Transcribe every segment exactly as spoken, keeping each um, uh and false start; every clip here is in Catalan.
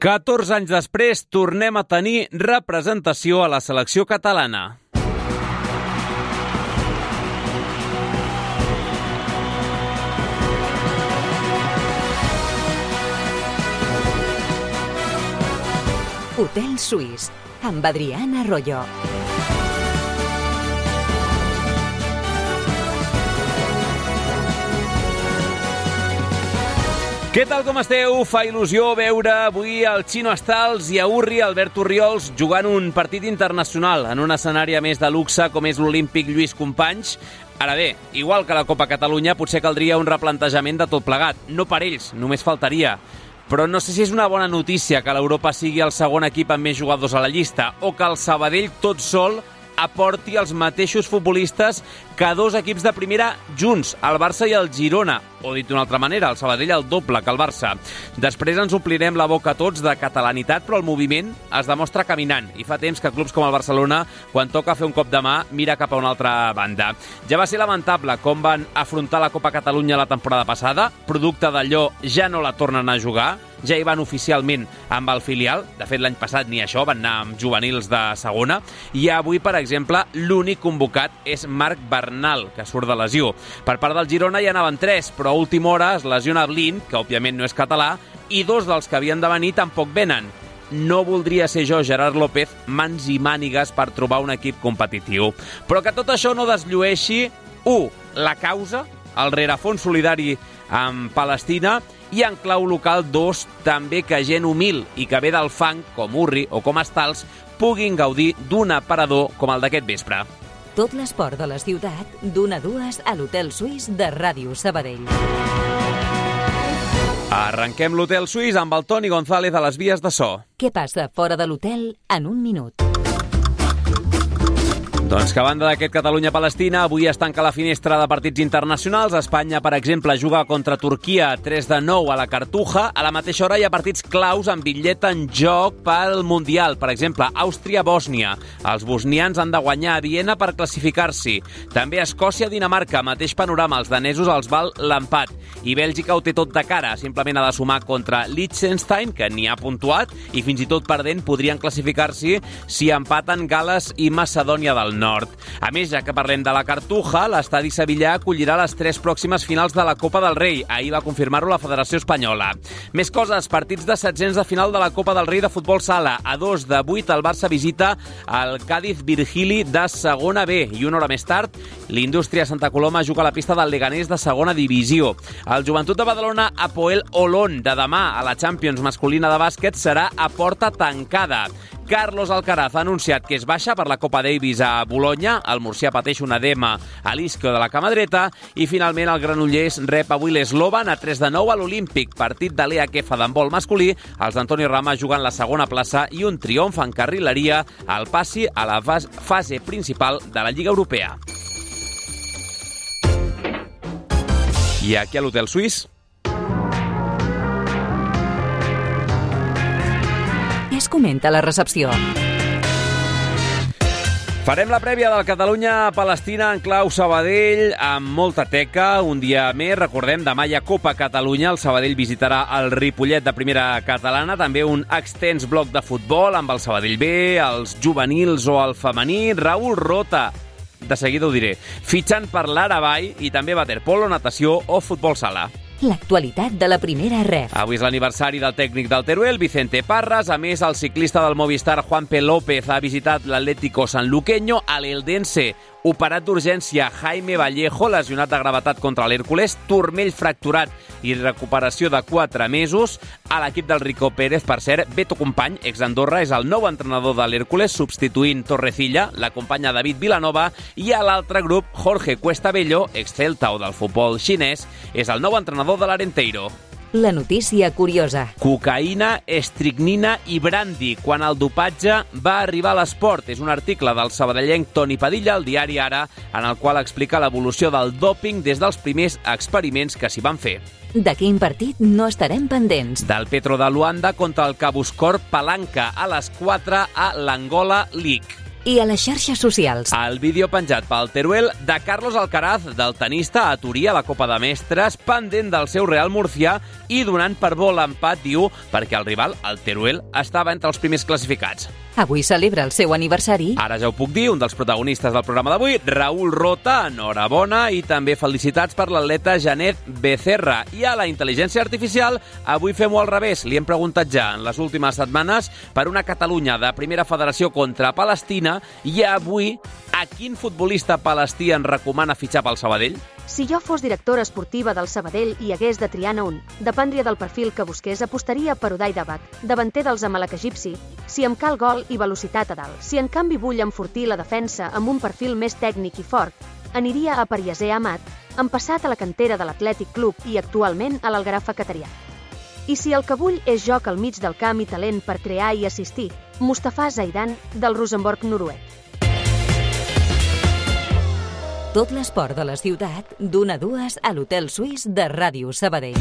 catorze anys després, tornem a tenir representació a la selecció catalana. Hotel Suís, amb Adrián Arroyo. Què tal, com esteu? Fa il·lusió veure avui el Chino Stals i a Urri, Albert Orriols, jugant un partit internacional en un escenari a més de luxe com és l'Olímpic Lluís Companys. Ara bé, igual que la Copa Catalunya, potser caldria un replantejament de tot plegat. No per ells, només faltaria. Però no sé si és una bona notícia que l'Europa sigui el segon equip amb més jugadors a la llista o que el Sabadell tot sol aporti els mateixos futbolistes que dos equips de primera junts, el Barça i el Girona, o dit d'una altra manera, el Sabadell el doble que el Barça. Després ens omplirem la boca tots de catalanitat, però el moviment es demostra caminant, i fa temps que clubs com el Barcelona, quan toca fer un cop de mà, mira cap a una altra banda. Ja va ser lamentable com van afrontar la Copa Catalunya la temporada passada, producte d'allò ja no la tornen a jugar, ja hi van oficialment amb el filial, de fet l'any passat ni això, van anar amb juvenils de segona, i avui, per exemple, l'únic convocat és Marc Bernal, que surt de lesió. Per part del Girona hi anaven tres, però a última hora es lesiona Blind, que òbviament no és català, i dos dels que havien de venir tampoc venen. No voldria ser jo, Gerard López, mans i mànigues per trobar un equip competitiu. Però que tot això no desllueixi, u, la causa, el rerefons solidari amb Palestina, i en clau local, dos, també que gent humil i que ve del fang, com Urri o com Stals, puguin gaudir d'un aparador com el d'aquest vespre. Tot l'esport de la ciutat, d'una a dues a l'Hotel Suís de Ràdio Sabadell. Arrenquem l'Hotel Suís amb el Toni González a les vies de so. Què passa fora de l'hotel en un minut? Doncs que a banda d'aquest Catalunya-Palestina, avui es tanca la finestra de partits internacionals. Espanya, per exemple, juga contra Turquia tres de nou a la Cartuja. A la mateixa hora hi ha partits claus amb bitllet en joc pel Mundial. Per exemple, Àustria-Bòsnia. Els bosnians han de guanyar a Viena per classificar-s'hi. També Escòcia-Dinamarca. Mateix panorama, els danesos els val l'empat. I Bèlgica ho té tot de cara. Simplement ha de sumar contra Liechtenstein, que n'hi ha puntuat, i fins i tot perdent podrien classificar-s'hi si empaten Gal·les i Macedònia del Nord. A més, ja que parlem de la Cartuja, l'estadi Sevillà acollirà les tres pròximes finals de la Copa del Rei. Ahir va confirmar-ho la Federació Espanyola. Més coses, partits de setzents de final de la Copa del Rei de futbol sala. A dos de vuit el Barça visita el Cádiz Virgili de segona B i una hora més tard l'Indústria Santa Coloma juga a la pista del Leganés de segona divisió. El Joventut de Badalona Apoel Olón de demà a la Champions masculina de bàsquet serà a porta tancada. Carlos Alcaraz ha anunciat que es baixa per la Copa Davis a Bologna, el murcià pateix un edema a l'isquio de la cama dreta i finalment el Granollers rep avui l'Eslovan a tres de nou a l'Olímpic, partit de l'E A Q F d'handbol masculí. Els d'Antoni Rama juguen la segona plaça i un triomf encarrilaria el passi a la fase principal de la Lliga Europea. I aquí a l'Hotel Suís es comenta a la recepció. Farem la prèvia del Catalunya-Palestina en clau Sabadell amb molta teca. Un dia més, recordem, demà hi ha Copa Catalunya. El Sabadell visitarà el Ripollet de primera catalana. També un extens bloc de futbol amb el Sabadell B, els juvenils o el femení. Raül Rota, de seguida ho diré, fitxant per l'Aravall i també waterpolo, natació o futbol sala. L'actualitat de la primera ref. Avui és l'aniversari del tècnic del Teruel, Vicente Parras. A més, el ciclista del Movistar, Juanpe López, ha visitat l'Atlético Sanluqueño. A l'Eldense, operat d'urgència, Jaime Vallejo, lesionat de gravetat contra l'Hèrcules, turmell fracturat i recuperació de quatre mesos. A l'equip del Rico Pérez, per cert, Beto Company, ex-Andorra, és el nou entrenador de l'Hèrcules, substituint Torrecilla, l'acompanya David Vilanova, i a l'altre grup, Jorge Cuesta-Bello, ex-Celta o del futbol xinès, és el nou entrenador de l'Arenteiro. La notícia curiosa. Cocaïna, estricnina i brandi, quan el dopatge va arribar a l'esport. És un article del sabadellenc Toni Padilla al diari Ara, en el qual explica l'evolució del dòping des dels primers experiments que s'hi van fer. De quin partit no estarem pendents? Del Petro de Luanda contra el Cabuscorp Palanca a les quatre a l'Angola League. i a les xarxes socials. El vídeo penjat pel Teruel de Carlos Alcaraz, del tenista a Turí a la Copa de Mestres, pendent del seu Real Murcià i donant per bo l'empat, diu, perquè el rival, el Teruel, estava entre els primers classificats. Avui celebra el seu aniversari. Ara ja ho puc dir, un dels protagonistes del programa d'avui, Raül Rota, enhorabona, i també felicitats per l'atleta Janet Becerra. I a la intel·ligència artificial, avui fem-ho al revés. Li hem preguntat ja en les últimes setmanes per una Catalunya de primera federació contra Palestina, i avui, a quin futbolista palestí en recomana fitxar pel Sabadell? Si jo fos directora esportiva del Sabadell i hagués de triar-ne un, dependria del perfil que busqués, apostaria per Uday Dabak, davanter dels Amalek egipci, si em cal gol i velocitat a dalt. Si en canvi vull enfortir la defensa amb un perfil més tècnic i fort, aniria a Parieser Amat, en passat a la cantera de l'Atlètic Club i actualment a l'Algarafa Catarià. I si el que vull és joc al mig del camp i talent per crear i assistir, Mustafa Zaidan, del Rosenborg noruec. Tot l'esport de la ciutat, d'una a dues a l'Hotel Suís de Ràdio Sabadell.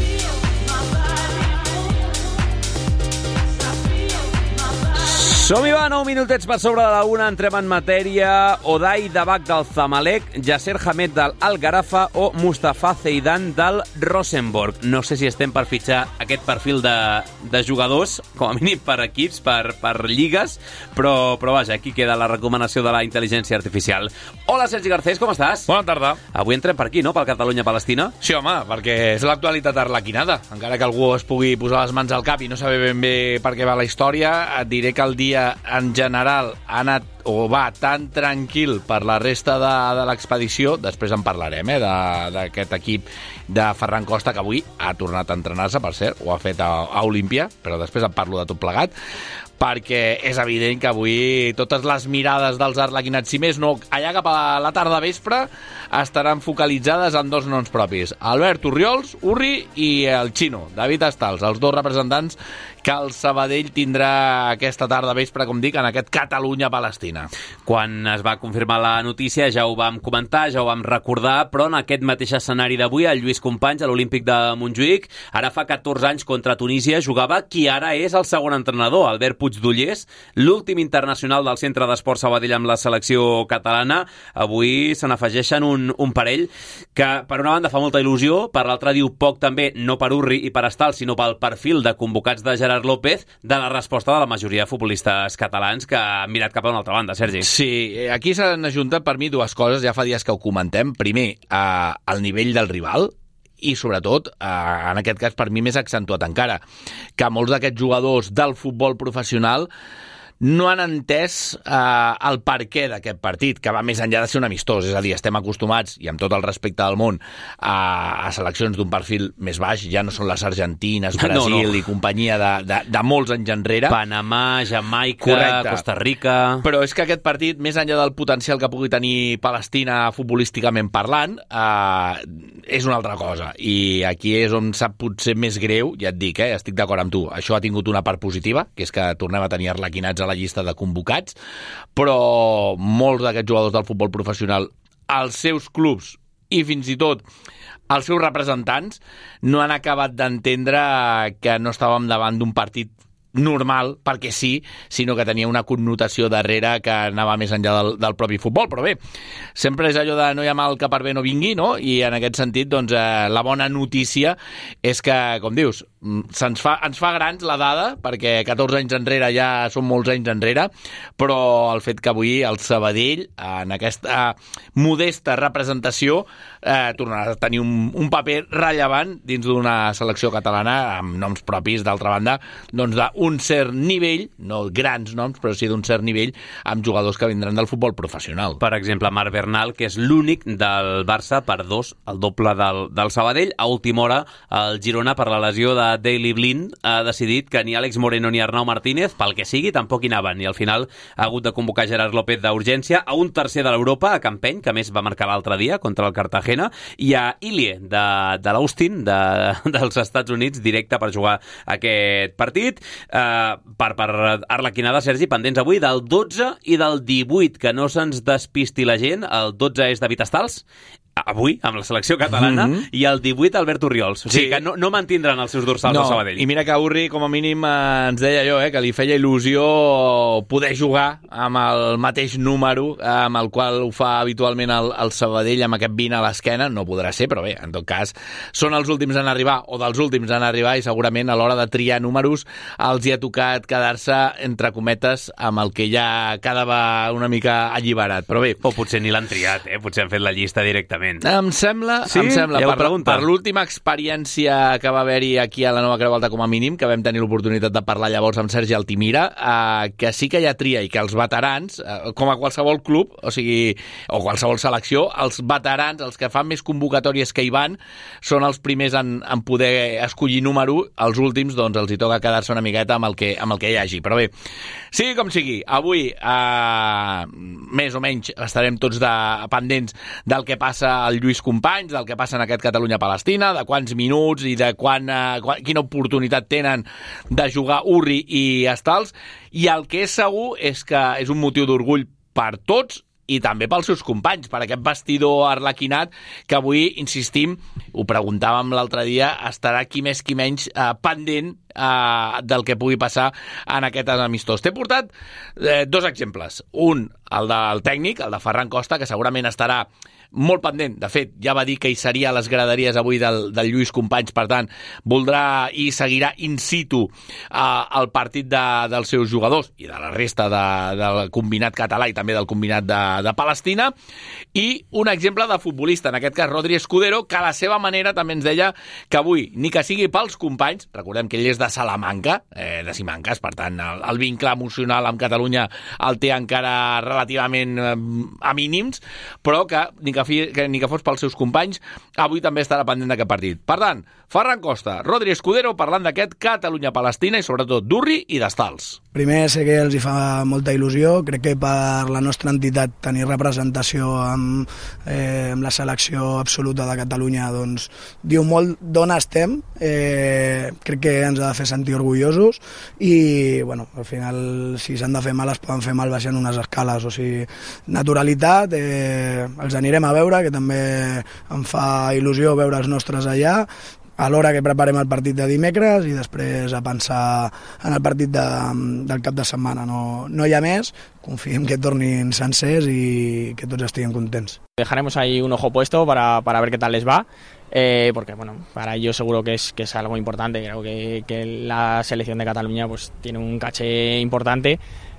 Som-hi, va, nou minutets per sobre de la una, entrem en matèria. Uday Dabak del Zamalek, Yasser Hamed del Algarafa o Mustafa Zeidan del Rosenborg. No sé si estem per fitxar aquest perfil de, de jugadors, com a mínim per equips, per, per lligues, però, però vaja, aquí queda la recomanació de la intel·ligència artificial. Hola, Sergi Garcés, com estàs? Bona tarda. Avui entrem per aquí, no?, pel Catalunya-Palestina. Sí, home, perquè és l'actualitat arlequinada. Encara que algú es pugui posar les mans al cap i no saber ben bé per què va la història, et diré que el dia en general ha anat o va tan tranquil per la resta de, de l'expedició. Després en parlarem, eh, d'aquest equip de Ferran Costa, que avui ha tornat a entrenar-se, per cert, ho ha fet a, a Olímpia, però després en parlo de tot plegat, perquè és evident que avui totes les mirades dels arlequinats, si més no, allà cap a la tarda vespre, estaran focalitzades en dos noms propis, Albert Orriols, Urri, i el Xino, David Estals, els dos representants que el Sabadell tindrà aquesta tarda vespre, com dic, en aquest Catalunya-Palestina. Quan es va confirmar la notícia ja ho vam comentar, ja ho vam recordar, però en aquest mateix escenari d'avui, el Lluís Companys, a l'Olímpic de Montjuïc, ara fa catorze anys contra Tunísia, jugava qui ara és el segon entrenador, Albert Puigdollers, l'últim internacional del Centre d'Esport Sabadell amb la selecció catalana. Avui se n'afegeixen un, un parell que, per una banda, fa molta il·lusió, per l'altra diu poc també, no per Urri i per Estal, sinó pel perfil de convocats de Gerard López, de la resposta de la majoria de futbolistes catalans que han mirat cap a una altra banda, Sergi. Sí, aquí s'han ajuntat per mi dues coses, ja fa dies que ho comentem. Primer, eh, el nivell del rival, i sobretot, eh, en aquest cas per mi més accentuat encara, que molts d'aquests jugadors del futbol professional no han entès eh, el perquè d'aquest partit, que va més enllà de ser un amistós. És a dir, estem acostumats, i amb tot el respecte del món, a, a seleccions d'un perfil més baix. Ja no són les argentines, Brasil no, no. i companyia de, de, de molts anys enrere. Panamà, Jamaica, Correcte. Costa Rica... Però és que aquest partit, més enllà del potencial que pugui tenir Palestina futbolísticament parlant, eh, és una altra cosa. I aquí és on sap potser més greu, ja et dic, eh, estic d'acord amb tu. Això ha tingut una part positiva, que és que tornem a tenir arlequinats a la llista de convocats, però molts d'aquests jugadors del futbol professional, els seus clubs i fins i tot els seus representants no han acabat d'entendre que no estàvem davant d'un partit normal, perquè sí, sinó que tenia una connotació darrere que anava més enllà del, del propi futbol. Però bé, sempre és allò de no hi ha mal que per bé no vingui, no? I en aquest sentit, doncs, eh, la bona notícia és que, com dius, se'ns fa, ens fa grans la dada, perquè catorze anys enrere ja són molts anys enrere, però el fet que avui el Sabadell, en aquesta modesta representació, eh, tornarà a tenir un, un paper rellevant dins d'una selecció catalana amb noms propis, d'altra banda, doncs d'un cert nivell, no grans noms, però sí d'un cert nivell, amb jugadors que vindran del futbol professional. Per exemple, Marc Bernal, que és l'únic del Barça per dos, el doble del, del Sabadell. A última hora, el Girona, per la lesió de Daley Blind, ha decidit que ni Àlex Moreno ni Arnau Martínez, pel que sigui, tampoc hi anaven, i al final ha hagut de convocar Gerard López d'urgència, a un tercer de l'Europa, a Campeny, que a més va marcar l'altre dia contra el Cartagena, i a Ilie, de, de l'Austin, de, dels Estats Units, directe per jugar aquest partit. Uh, per, per arlequinada, Sergi, pendents avui del dotze i del divuit, que no se'ns despisti la gent. El dotze és David Estals, avui, amb la selecció catalana, mm-hmm. i el divuit Albert Oriols. O sigui sí. que no, no mantindran els seus dorsals no, al Sabadell. I mira que Urri, com a mínim, eh, ens deia jo, eh, que li feia il·lusió poder jugar amb el mateix número eh, amb el qual ho fa habitualment el, el Sabadell, amb aquest vint a l'esquena. No podrà ser, però bé, en tot cas, són els últims en arribar, o dels últims en arribar, i segurament a l'hora de triar números els hi ha tocat quedar-se, entre cometes, amb el que ja quedava una mica alliberat. Però bé... O potser ni l'han triat, eh? Potser han fet la llista directament. Em sembla, sí? em sembla ja per, per l'última experiència que va haver-hi aquí a la Nova Creu Alta com a mínim, que vam tenir l'oportunitat de parlar llavors amb Sergi Altimira, eh, que sí que hi ha tria i que els veterans, eh, com a qualsevol club, o sigui, o qualsevol selecció, els veterans, els que fan més convocatòries que hi van, són els primers en, en poder escollir número, els últims, doncs, els hi toca quedar-se una miqueta amb el que, amb el que hi hagi. Però bé, sigui com sigui, avui, eh, més o menys, estarem tots de, pendents del que passa al Lluís Companys, del que passa en aquest Catalunya-Palestina, de quants minuts i de quan, eh, quan, quina oportunitat tenen de jugar Urri i Stals, i el que és segur és que és un motiu d'orgull per tots i també pels seus companys, per aquest vestidor arlequinat que avui, insistim, ho preguntàvem l'altre dia, estarà qui més qui menys eh, pendent eh, del que pugui passar en aquest amistós. T'he portat eh, dos exemples. Un, el del tècnic, el de Ferran Costa, que segurament estarà molt pendent. De fet, ja va dir que hi seria a les graderies avui del, del Lluís Companys, per tant, voldrà i seguirà in situ eh, el partit de, dels seus jugadors i de la resta de, del combinat català i també del combinat de, de Palestina. I un exemple de futbolista, en aquest cas Rodri Escudero, que a la seva manera també ens deia que avui, ni que sigui pels companys, recordem que ell és de Salamanca, eh, de Simancas, per tant, el, el vincle emocional amb Catalunya el té encara relativament eh, a mínims, però que ni que Que, que ni que fos pels seus companys, avui també estarà pendent d'aquest partit. Per tant, Ferran Costa, Rodri Escudero, parlant d'aquest Catalunya-Palestina i sobretot d'Urri i d'Stals. Primer, sé que els hi fa molta il·lusió. Crec que per la nostra entitat tenir representació amb, eh, amb la selecció absoluta de Catalunya doncs, diu molt d'on estem. Eh, crec que ens ha de fer sentir orgullosos i, bueno, al final, si s'han de fer mal, es poden fer mal baixant unes escales. O sigui, naturalitat, eh, els anirem a veure, que també em fa il·lusió veure els nostres allà, a l'hora que preparem el partit de dimecres i després a pensar en el partit de, del cap de setmana. No, no hi ha més, confiem que tornin sencers i que tots estiguem contents. Dejaremos ahí un ojo puesto para, para ver qué tal les va, eh, porque bueno, para ellos seguro que es, que es algo importante. Creo que, que la selección de Cataluña pues tiene un caché importante.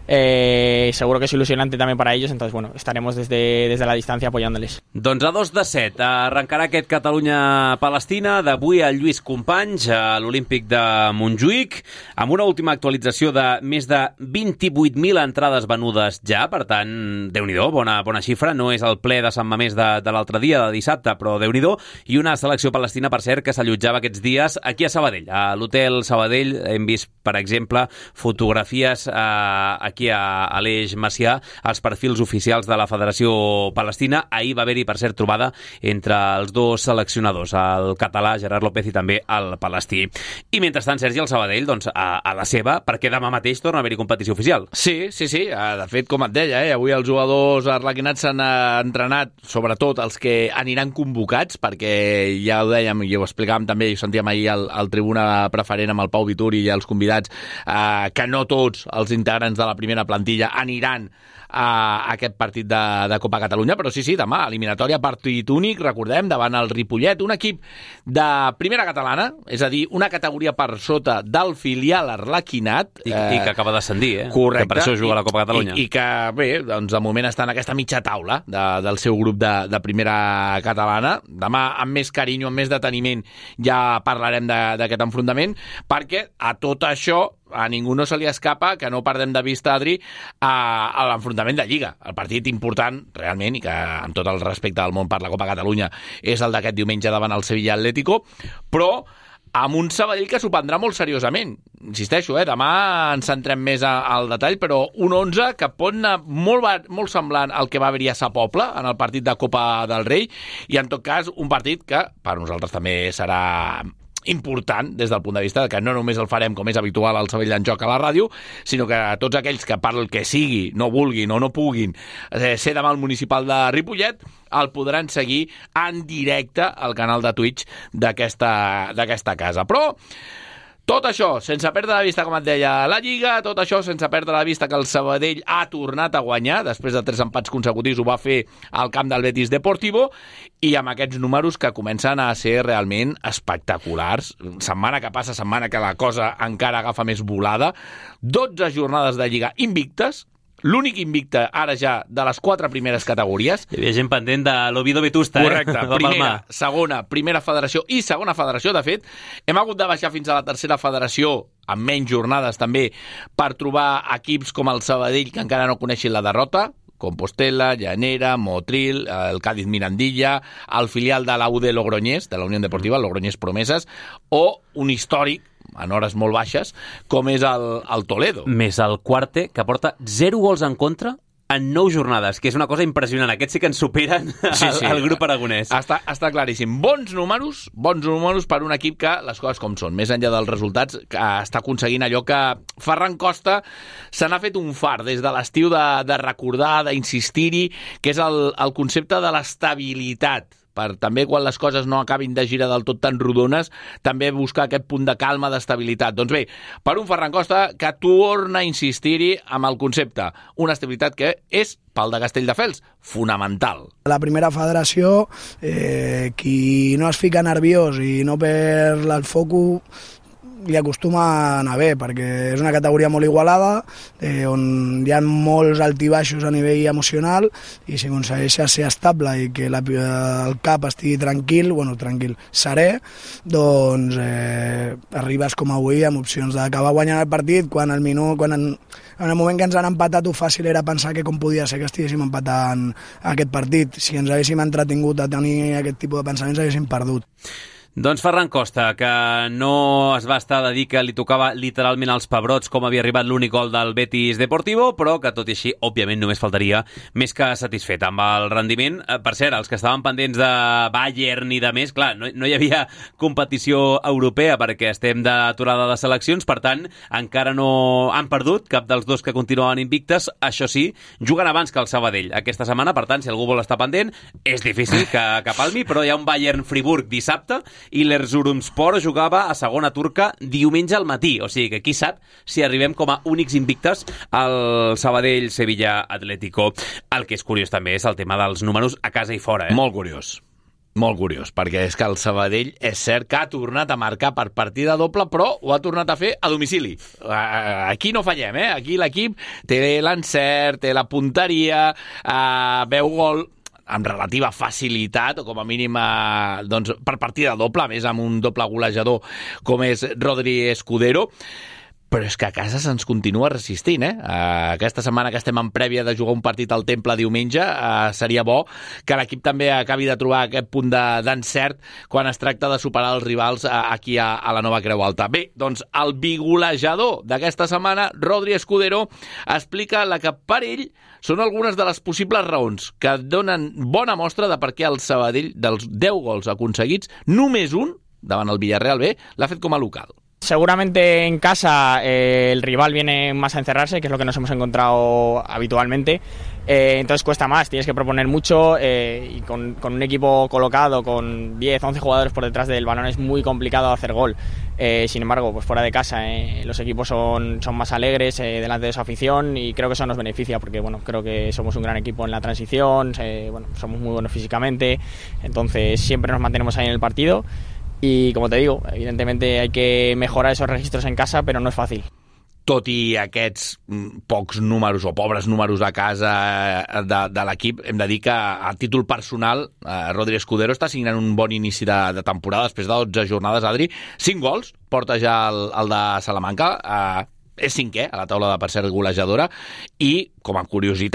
Eh, seguro que es ilusionante también para ellos, entonces bueno, estaremos desde, desde la distancia apoyándoles. Doncs a dos de set arrencarà aquest Catalunya-Palestina, d'avui al Lluís Companys a l'Olímpic de Montjuïc, amb una última actualització de més de vint-i-vuit mil entrades venudes ja, per tant, Déu-n'hi-do, bona, bona xifra, no és el ple de Sant Mamés de, de l'altre dia, de dissabte, però Déu-n'hi-do, i una selecció palestina, per cert, que s'allotjava aquests dies aquí a Sabadell, a l'Hotel Sabadell. Hem vist, per exemple, fotografies eh, aquí a, a l'Eix Macià, als perfils oficials de la Federació Palestina. Ahir va haver-hi, per cert, trobada entre els dos seleccionadors, el català Gerard López i també el palestí. I mentrestant, Sergi, el Sabadell, doncs, a, a la seva, perquè demà mateix torna a haver-hi competició oficial. Sí, sí, sí. De fet, com et deia, eh, avui els jugadors arlequinats s'han entrenat, sobretot els que aniran convocats, perquè ja ho dèiem i ho explicàvem també, i ho sentíem ahir al, al tribuna preferent amb el Pau Vituri i els convidats, eh, que no tots els integrants de la primera plantilla aniran a aquest partit de, de Copa Catalunya, però sí, sí, demà, eliminatòria, partit únic, recordem, davant el Ripollet, un equip de primera catalana, és a dir, una categoria per sota del filial arlequinat. I, eh, i que acaba d'ascendir, eh? Correcte. Que per això juga a la Copa Catalunya. I, i que, bé, doncs de moment està en aquesta mitja taula de, del seu grup de, de primera catalana. Demà, amb més carinyo, amb més deteniment, ja parlarem d'aquest enfrontament, perquè a tot això a ningú no se li escapa que no perdem de vista, Adri, a, a l'enfrontament de Lliga. El partit important, realment, i que amb tot el respecte del món per la Copa Catalunya, és el d'aquest diumenge davant el Sevilla Atlético, però amb un Sabadell que s'ho prendrà molt seriosament. Insisteixo, eh, demà ens centrem més a, al detall, però un onze que pot anar molt, molt semblant al que va haver-hi a Sa Pobla en el partit de Copa del Rei, i en tot cas un partit que per nosaltres també serà important des del punt de vista que no només el farem com és habitual al Sabadell en Joc a la ràdio, sinó que tots aquells que per el que sigui, no vulguin o no puguin eh, ser demà al municipal de Ripollet, el podran seguir en directe al canal de Twitch d'aquesta d'aquesta casa. Però tot això, sense perdre de vista, com et deia, la Lliga, tot això sense perdre de vista que el Sabadell ha tornat a guanyar, després de tres empats consecutius ho va fer al camp del Betis Deportivo, i amb aquests números que comencen a ser realment espectaculars. Setmana que passa, setmana que la cosa encara agafa més volada. dotze jornades de Lliga invictes, l'únic invicte ara ja de les quatre primeres categories. Hi havia gent pendent de l'Oviedo Vetusta. Correcte, eh? primera, segona, primera federació i segona federació. De fet, hem hagut de baixar fins a la tercera federació, amb menys jornades també, per trobar equips com el Sabadell que encara no coneixin la derrota, Compostela, Llanera, Motril, el Cádiz Mirandilla, el filial de la U D Logroñés, de la Unió Deportiva, el Logroñés Promeses, o un històric, en hores molt baixes, com és el, el Toledo. Més el Quarte, que porta zero gols en contra en nou jornades, que és una cosa impressionant. Aquests sí que ens superen sí, sí. el, el grup aragonès. Està, està claríssim. Bons números, bons números per un equip que, les coses com són, més enllà dels resultats, que està aconseguint allò que Ferran Costa se n'ha fet un far des de l'estiu de, de recordar, d'insistir-hi, que és el, el concepte de l'estabilitat, per també quan les coses no acabin de girar del tot tan rodones, també buscar aquest punt de calma, d'estabilitat. Doncs bé, per un Ferran Costa que torna a insistir-hi amb el concepte, una estabilitat que és, pel de Castelldefels, fonamental. La primera federació, eh, qui no es fica nerviós i no perd el focus, li acostuma a anar bé, perquè és una categoria molt igualada, eh, on hi ha molts altibaixos a nivell emocional, i si aconsegueixes ser estable i que la, el cap estigui tranquil, bueno, tranquil, serè, doncs eh, arribes com avui amb opcions d'acabar guanyant el partit, quan el minut, quan en, en el moment que ens han empatat ho fàcil era pensar que com podia ser que estiguéssim empatant aquest partit. Si ens haguéssim entretingut a tenir aquest tipus de pensaments haguéssim perdut. Doncs Ferran Costa, que no es va estar de dir que li tocava literalment als pebrots com havia arribat l'únic gol del Betis Deportivo, però que tot i així, òbviament, només faltaria més que satisfet amb el rendiment. Per cert, els que estaven pendents de Bayern i de més, clar, no, no hi havia competició europea perquè estem d'aturada de seleccions, per tant, encara no han perdut cap dels dos que continuen invictes. Això sí, juguen abans que el Sabadell aquesta setmana, per tant, si algú vol estar pendent, és difícil que, que palmi, però hi ha un Bayern-Friburg dissabte, i l'Erzurumspor jugava a segona turca diumenge al matí, o sigui que qui sap si arribem com a únics invictes al Sabadell-Sevilla Atlético. El que és curiós també és el tema dels números a casa i fora. Eh? Molt curiós. Molt curiós, perquè és que el Sabadell és cert que ha tornat a marcar per partida doble, però ho ha tornat a fer a domicili. Aquí no fallem, eh? Aquí l'equip té l'encert, té la punteria, eh, veu gol amb relativa facilitat, o com a mínim eh, doncs, per partida doble, més amb un doble golejador com és Rodri Escudero. Però és que a casa se'ns continua resistint, eh? Uh, aquesta setmana que estem en prèvia de jugar un partit al Temple diumenge, uh, seria bo que l'equip també acabi de trobar aquest punt d'encert quan es tracta de superar els rivals uh, aquí a, a la Nova Creu Alta. Bé, doncs el bigolejador d'aquesta setmana, Rodri Escudero, explica la que per ell són algunes de les possibles raons que donen bona mostra de per què el Sabadell, dels deu gols aconseguits, només un, davant el Villarreal B, l'ha fet com a local. Seguramente en casa eh, el rival viene más a encerrarse, que es lo que nos hemos encontrado habitualmente, eh, entonces cuesta más, tienes que proponer mucho eh, y con, con un equipo colocado con diez, once jugadores por detrás del balón es muy complicado hacer gol. Eh, sin embargo, pues fuera de casa eh, los equipos son, son más alegres eh, delante de su afición, y creo que eso nos beneficia porque bueno, creo que somos un gran equipo en la transición, eh, bueno, somos muy buenos físicamente, entonces siempre nos mantenemos ahí en el partido. Y como te digo, evidentemente hay que mejorar esos registros en casa, pero no es fácil. Tot i aquests pocs números o pobres números a casa de, de l'equip, hem de dir que a títol personal eh, Rodri Escudero està signant un bon inici de, de temporada després de dotze jornades, Adri. cinc gols, porta ja el, el de Salamanca, eh, és cinquè a la taula de per cert golejadora, i com a curiositat,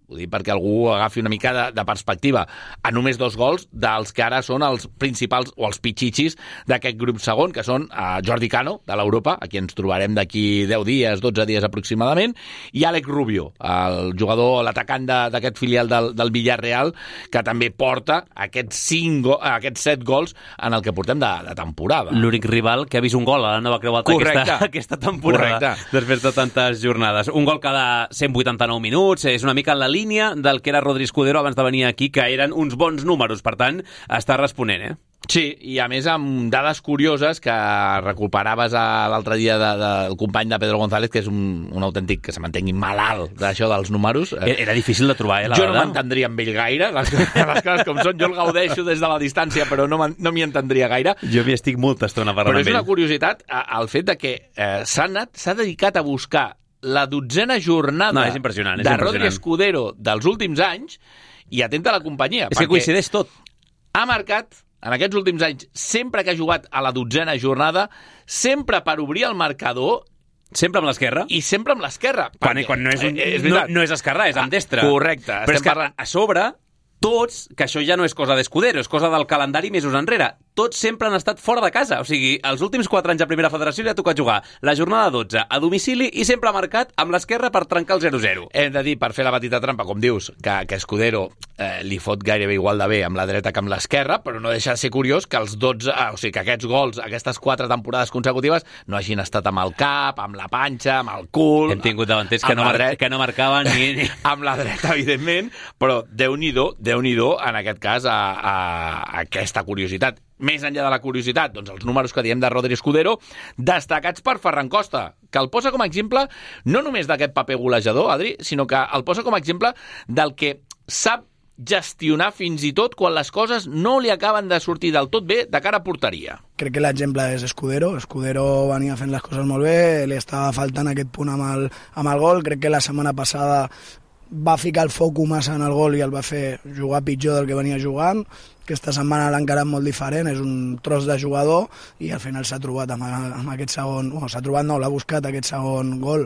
ho dic perquè algú agafi una mica de, de perspectiva, a només dos gols dels que ara són els principals o els pitxitxis d'aquest grup segon, que són uh, Jordi Cano, de l'Europa, a qui ens trobarem d'aquí deu dies, dotze dies aproximadament, i Àlex Rubio, el jugador, l'atacant d'aquest filial del, del Villarreal, que també porta aquests, cinc, aquests set gols en el que portem de, de temporada. L'únic rival que ha vist un gol a la nova Creu Alta aquesta, aquesta temporada. Correcte. Després de tantes jornades. Un gol cada cent vuitanta-nou minuts, és una mica en la línia del que era Rodri Escudero abans de venir aquí, que eren uns bons números, per tant, està responent, eh? Sí, i a més amb dades curioses que recuperaves l'altre dia de, de, del company de Pedro González, que és un, un autèntic, que se mantengui malalt d'això dels números. Era difícil de trobar, eh, la jo dada. No m'entendria amb ell gaire, les, les coses com són, jo el gaudeixo des de la distància, però no, no m'hi entendria gaire. Jo m'hi estic molta estona parlant amb ell. Però és una curiositat el fet de que eh, s'ha anat, s'ha dedicat a buscar la dotzena jornada no, és impressionant, és de impressionant. Rodri Escudero dels últims anys i atenta a la companyia. És que coincideix tot. Ha marcat, en aquests últims anys, sempre que ha jugat a la dotzena jornada, sempre per obrir el marcador. Sempre amb l'esquerra? I sempre amb l'esquerra. Quan, quan no, és un, eh, és no, no és esquerrà, és amb destra. Ah, correcte. Però és que parlant... a sobre, tots, que això ja no és cosa d'Escudero, és cosa del calendari mesos enrere, tots sempre han estat fora de casa. O sigui, els últims quatre anys a Primera Federació li ha tocat jugar la jornada dotze a domicili i sempre ha marcat amb l'esquerra per trencar el zero zero. Hem de dir, per fer la petita trampa, com dius, que, que Escudero eh, li fot gairebé igual de bé amb la dreta que amb l'esquerra, però no deixa de ser curiós que els dotze, ah, o sigui, que aquests gols, aquestes quatre temporades consecutives, no hagin estat amb el cap, amb la panxa, amb el cul... Hem tingut davanters que, no mar que no marcaven ni... ni... amb la dreta, evidentment, però Déu-n'hi-do, Déu-n'hi-do, en aquest cas, a, a, a aquesta curiositat. Més enllà de la curiositat, doncs els números que diem de Rodri Escudero, destacats per Ferran Costa, que el posa com a exemple no només d'aquest paper golejador, Adri, sinó que el posa com a exemple del que sap gestionar fins i tot quan les coses no li acaben de sortir del tot bé de cara a porteria. Crec que l'exemple és Escudero. Escudero venia fent les coses molt bé, li estava faltant aquest punt amb el, amb el gol. Crec que la setmana passada va ficar el foco massa en el gol i el va fer jugar pitjor del que venia jugant. Aquesta setmana l'ha encarat molt diferent, és un tros de jugador i al final s'ha trobat amb, amb aquest segon... Bueno, s'ha trobat, no, l'ha buscat aquest segon gol.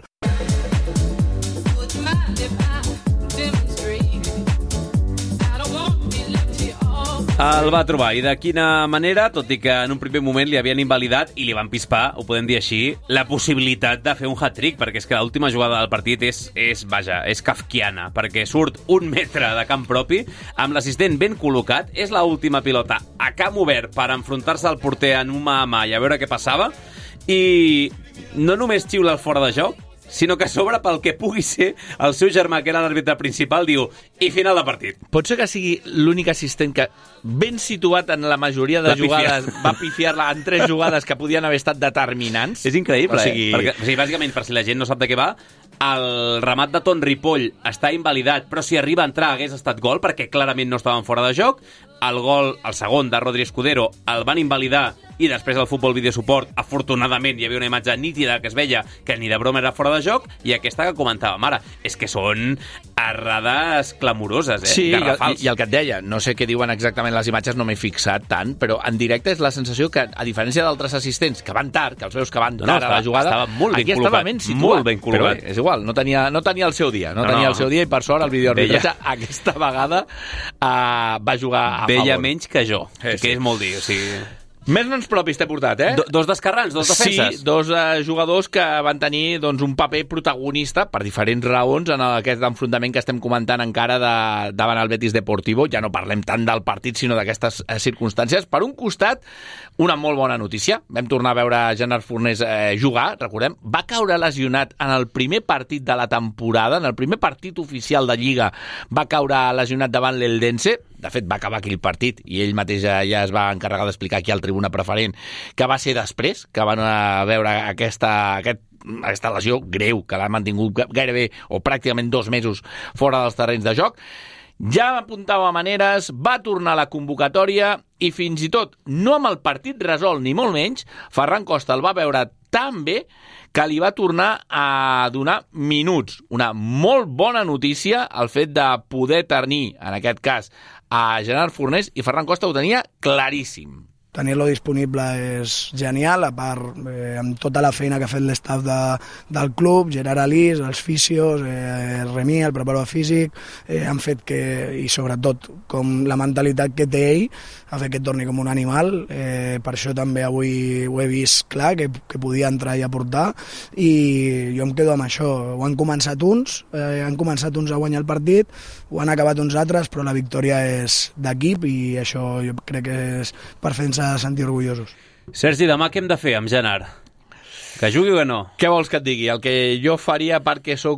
El va trobar, i de quina manera, tot i que en un primer moment li havien invalidat i li van pispar, ho podem dir així, la possibilitat de fer un hat-trick, perquè és que l'última jugada del partit és, és, vaja, és kafkiana, perquè surt un metre de camp propi, amb l'assistent ben col·locat, és l'última pilota a camp obert per enfrontar-se al porter en un mà a mà i a veure què passava, i no només xiula el fora de joc, sinó que a sobre, pel que pugui ser, el seu germà, que era l'àrbitre principal, diu, i final de partit. Pot ser que sigui l'únic assistent que, ben situat en la majoria de va jugades, pifiar. va pifiar-la en tres jugades que podien haver estat determinants. És increïble, o sigui... eh? Perquè, o sigui, bàsicament, per si la gent no sap de què va, el remat de Ton Ripoll està invalidat, però si arriba a entrar hagués estat gol, perquè clarament no estaven fora de joc. El gol, el segon, de Rodri Escudero, el van invalidar i després el futbol videosuport, afortunadament, hi havia una imatge nítida que es veia que ni de broma era fora de joc, i aquesta que comentàvem ara, és que són errades clamoroses, eh? Sí, i el, garrafals. i el que et deia, no sé què diuen exactament les imatges, no m'he fixat tant, però en directe és la sensació que, a diferència d'altres assistents que van tard, que els veus que van tard no, no, a la jugada, estava molt ben aquí col·locat, estava ben situat, molt ben col·locat. Però bé, és igual, no tenia, no tenia el seu dia, no, No, tenia no. el seu dia, i per sort el videoarbitratge aquesta vegada uh, va jugar a Veia favor. menys que jo, Sí, que sí. és molt dir, o sigui... Més noms propis t'he portat, eh? Do, dos descarrans, dos defenses. Sí, dos uh, jugadors que van tenir doncs, un paper protagonista per diferents raons en aquest enfrontament que estem comentant encara de, davant el Betis Deportivo. Ja no parlem tant del partit, sinó d'aquestes uh, circumstàncies. Per un costat, una molt bona notícia. Vam tornar a veure Gerard Fornés eh, jugar, recordem. Va caure lesionat en el primer partit de la temporada, en el primer partit oficial de Lliga, va caure lesionat davant l'Eldense. De fet, va acabar aquí el partit i ell mateix ja es va encarregar d'explicar aquí al Tribuna Preferent que va ser després que van a veure aquesta, aquest, aquesta lesió greu que l'ha mantingut gairebé o pràcticament dos mesos fora dels terrenys de joc. Ja apuntava maneres, va tornar a la convocatòria i fins i tot, no amb el partit resolt ni molt menys, Ferran Costa el va veure tan bé que li va tornar a donar minuts. Una molt bona notícia el fet de poder tenir, en aquest cas, a Gerard Fornés, i Ferran Costa ho tenia claríssim. tenir-lo disponible és genial, a part eh, amb tota la feina que ha fet l'estaf de, del club, Gerard Alís, els fisios, eh, Remi, el preparador físic, eh, han fet que, i sobretot com la mentalitat que té ell, ha fet que et torni com un animal, eh, per això també avui ho he vist clar, que, que podia entrar i aportar, i jo em quedo amb això. Ho han començat uns, eh, han començat uns a guanyar el partit, ho han acabat uns altres, però la victòria és d'equip i això jo crec que és per fer-nos sentir orgullosos. Sergi, demà què hem de fer amb Gerard? Que jugui o que no? Què vols que et digui? El que jo faria perquè sóc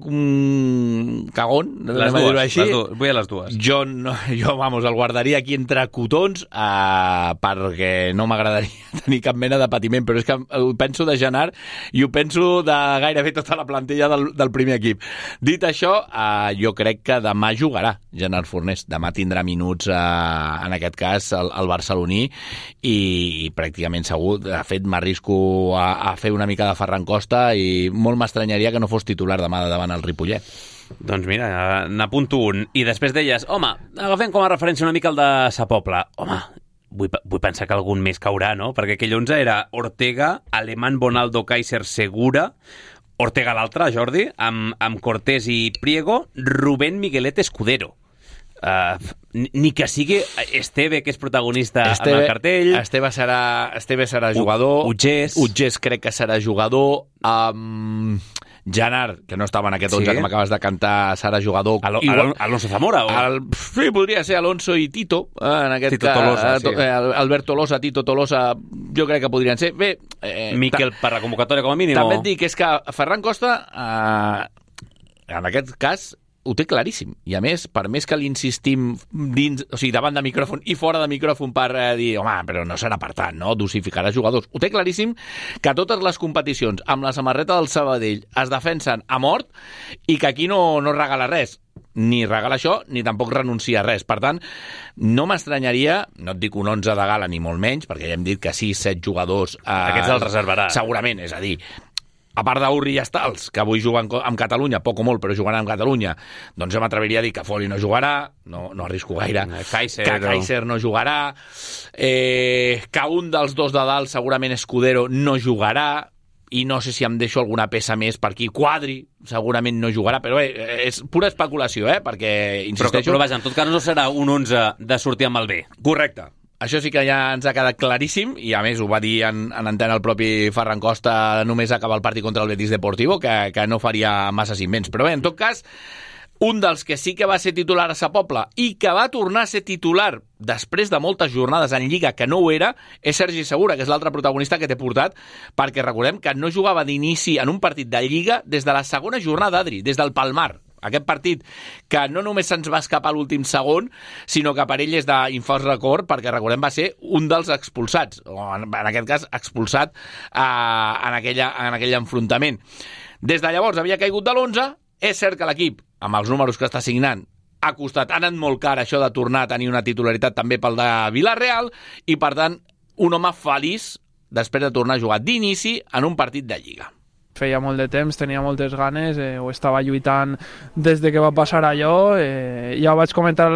un cagón, les dues, així, les dues, vull a les dues. Jo, no, jo vamos, el guardaria aquí entre cotons uh, perquè no m'agradaria tenir cap mena de patiment, però és que ho penso de Gerard i ho penso de gairebé tota la plantilla del, del primer equip. Dit això, uh, jo crec que demà jugarà Gerard Fornés. Demà tindrà minuts, uh, en aquest cas, el, el barceloní i, i pràcticament segur, de fet, m'arrisco a, a fer una mica de Ferran Costa i molt m'estranyaria que no fos titular demà davant el Ripollet. Doncs mira, n'apunto un. I després deies, home, agafem com a referència una mica el de Sa Pobla. Home, vull, vull pensar que algun més caurà, no? Perquè aquell onze era Ortega, Alemán, Bonaldo, Kaiser, Segura, Ortega l'altre, Jordi, amb, amb Cortés i Priego, Rubén, Miguelet, Escudero. Uh, ni que sigui Esteve, que és protagonista Esteve, en el cartell. Esteve serà, Esteve serà jugador. Utgés. Utgés crec que serà jugador. Um, Gerard, que no estava en aquest onze sí. que m'acabes de cantar, serà jugador. Al Igual, Alonso Zamora? O... El, sí, podria ser Alonso i Tito. En aquest Tito cas, Tolosa, sí. Albert Tolosa, Tito Tolosa, jo crec que podrien ser. Bé, eh, Miquel per la convocatòria com a mínim. També o... et dic, és que Ferran Costa, eh, en aquest cas, ho té claríssim. I a més, per més que l'insistim dins, o sigui, davant de micròfon i fora de micròfon per eh, dir, home, però no serà per tant, no? Dosificarà jugadors. Ho té claríssim que totes les competicions amb la samarreta del Sabadell es defensen a mort i que aquí no, no regala res. Ni regala això, ni tampoc renuncia a res. Per tant, no m'estranyaria, no et dic un onze de gala ni molt menys, perquè ja hem dit que sis, set jugadors... Eh, Aquests els reservarà. Segurament, és a dir... A part d'Urri i Estals, que avui juguen amb Catalunya, poc o molt, però jugaran amb Catalunya, doncs jo m'atreviria a dir que Foli no jugarà, no, no arrisco gaire, Kaiser, que Kaiser no jugarà, eh, que un dels dos de dalt, segurament Escudero, no jugarà, i no sé si em deixo alguna peça més per aquí. Quadri segurament no jugarà, però bé, és pura especulació, eh? Perquè, insisteixo... Però, però vaja, en tot cas no serà un onze de sortir amb el B. Correcte. Això sí que ja ens ha quedat claríssim, i a més ho va dir en, en antena el propi Ferran Costa només acabar el partit contra el Betis Deportivo, que, que no faria masses invents. Però bé, en tot cas, un dels que sí que va ser titular a Sa Pobla i que va tornar a ser titular després de moltes jornades en Lliga que no ho era, és Sergi Segura, que és l'altre protagonista que t'he portat, perquè recordem que no jugava d'inici en un partit de Lliga des de la segona jornada, Adri, des del Palmar. Aquest partit que no només se'ns va escapar l'últim segon, sinó que per ell és d'infós record, perquè recordem va ser un dels expulsats, o en, en aquest cas expulsat eh, en, aquella, en aquell enfrontament. Des de llavors havia caigut de l'onze, és cert que l'equip, amb els números que està signant, ha costat, ha anat molt car això de tornar a tenir una titularitat també pel de Villarreal, i per tant un home feliç després de tornar a jugar d'inici en un partit de Lliga. Feia molt de temps, tenia moltes ganes, eh, ho estava lluitant des de que va passar allò. Eh, ja ho vaig comentar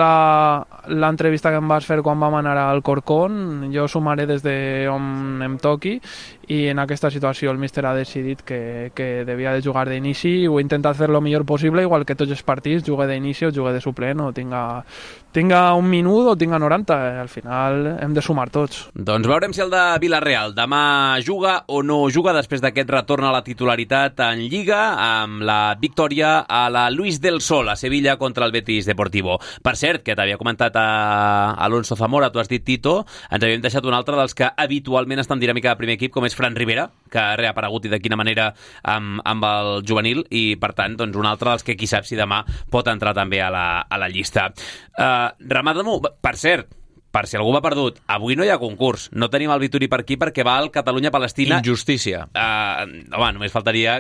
a l'entrevista que em vas fer quan vam anar al Corcón. Jo sumaré des d'on em toqui, i en aquesta situació el míster ha decidit que, que devia de jugar d'inici. Ho he intentat fer el millor possible, igual que tots els partits, jugue d'inici o jugue de suplent, o tinga, tinga un minut o tinga noranta. Al final hem de sumar tots. Doncs veurem si el de Villarreal demà juga o no juga després d'aquest retorn a la titularitat en Lliga, amb la victòria a la Luis del Sol a Sevilla contra el Betis Deportivo. Per cert, que t'havia comentat a Alonso Zamora, tu has dit Tito, ens havíem deixat un altre dels que habitualment estan dinàmica de primer equip, com és Fran Rivera, que ha reaparegut i de quina manera amb, amb el juvenil, i per tant doncs, un altre dels que qui sap si demà pot entrar també a la, a la llista. Uh, Ramadamo, per cert, per si algú va perdut, avui no hi ha concurs, no tenim el Vituri per aquí perquè va al Catalunya-Palestina. Injustícia. Uh, home, només faltaria que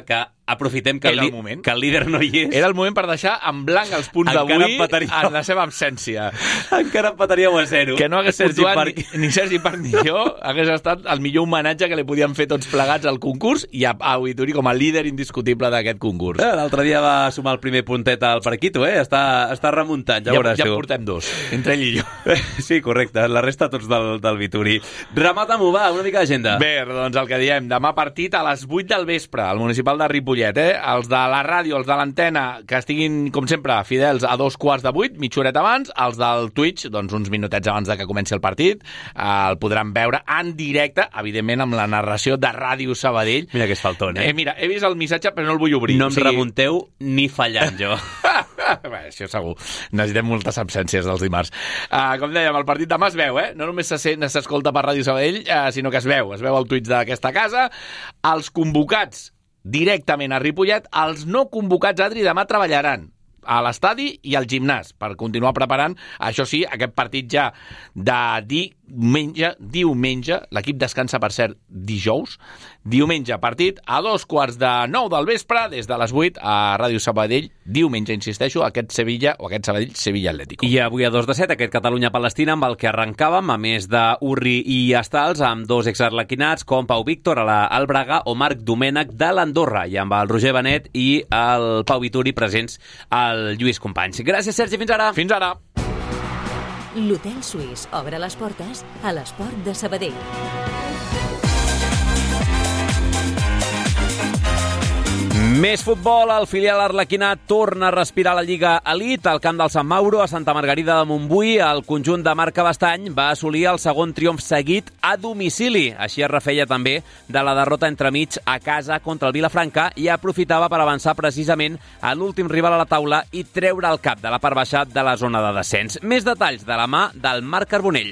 aprofitem que el, el, moment. que el líder no hi és. Era el moment per deixar en blanc els punts d'avui en la seva absència. Encara empataríeu a zero. Que no hagués Sergi puntuat Parc... ni, ni Sergi Parc ni jo, hagués estat el millor homenatge que li podíem fer tots plegats al concurs i a Auditori com a líder indiscutible d'aquest concurs. Eh, L'altre dia va sumar el primer puntet al Parquito, eh? Està, està remuntant, ja, ja veuràs ja tu. Ja portem dos, entre ell i jo. Sí, correcte, la resta tots del, del Vituri. Remata-m'ho, va, una mica d'agenda. Bé, doncs el que diem, demà partit a les vuit del vespre, al municipal de Ripollet, eh? Els de la ràdio, els de l'antena, que estiguin, com sempre, fidels a dos quarts de vuit, mitja horeta abans, els del Twitch, doncs uns minutets abans de que comenci el partit, eh, el podran veure en directe, evidentment amb la narració de Ràdio Sabadell. Mira que és faltón, eh? eh? Mira, he vist el missatge però no el vull obrir. No em o sigui... remunteu ni fallant, jo. Bé, això segur. Necessitem moltes absències dels dimarts. Uh, com dèiem, el partit demà es veu, eh? No només s'escolta per Ràdio Sabadell, uh, sinó que es veu. Es veu el Twitch d'aquesta casa. Els convocats directament a Ripollet, els no convocats, Adri, demà treballaran a l'estadi i al gimnàs per continuar preparant, això sí, aquest partit ja de diumenge, diumenge, l'equip descansa per cert dijous, diumenge partit a dos quarts de nou del vespre des de les vuit a Ràdio Sabadell, diumenge, insisteixo, aquest Sevilla o aquest Sabadell, Sevilla Atlético. I avui a dos de set, aquest Catalunya-Palestina amb el que arrencàvem, a més d'Urri i Estals, amb dos exarlequinats com Pau Víctor a la, al Braga o Marc Domènech de l'Andorra, i amb el Roger Benet i el Pau Vituri presents al Lluís Companys. Gràcies, Sergi, fins ara. Fins ara. L'Hotel Suís obre les portes a l'Esport de Sabadell. Més futbol, el filial arlequinat torna a respirar la Lliga Elite. Al camp del Sant Mauro, a Santa Margarida de Montbui, el conjunt de Marc Cabestany va assolir el segon triomf seguit a domicili. Així es refeia també de la derrota entremig a casa contra el Vilafranca i aprofitava per avançar precisament a l'últim rival a la taula i treure el cap de la part baixa de la zona de descens. Més detalls de la mà del Marc Carbonell.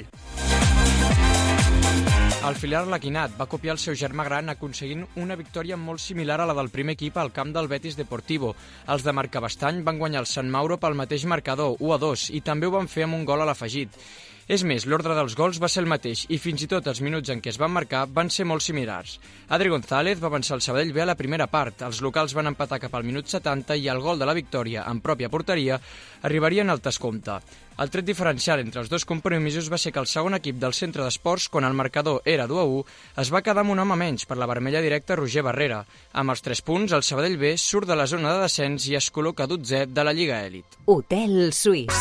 El filial arlequinat va copiar el seu germà gran aconseguint una victòria molt similar a la del primer equip al camp del Betis Deportivo. Els de Marc Cabestany van guanyar el Sant Mauro pel mateix marcador, u a dos, i també ho van fer amb un gol a l'afegit. És més, l'ordre dels gols va ser el mateix i fins i tot els minuts en què es van marcar van ser molt similars. Adri González va avançar el Sabadell bé a la primera part, els locals van empatar cap al minut setanta i el gol de la victòria, en pròpia porteria, arribaria en el descompte. El tret diferencial entre els dos compromisos va ser que el segon equip del centre d'esports, quan el marcador era dos a u, es va quedar amb un home menys per la vermella directa Roger Barrera. Amb els tres punts, el Sabadell B surt de la zona de descens i es col·loca dotzè de la Lliga Elit. Hotel Suís.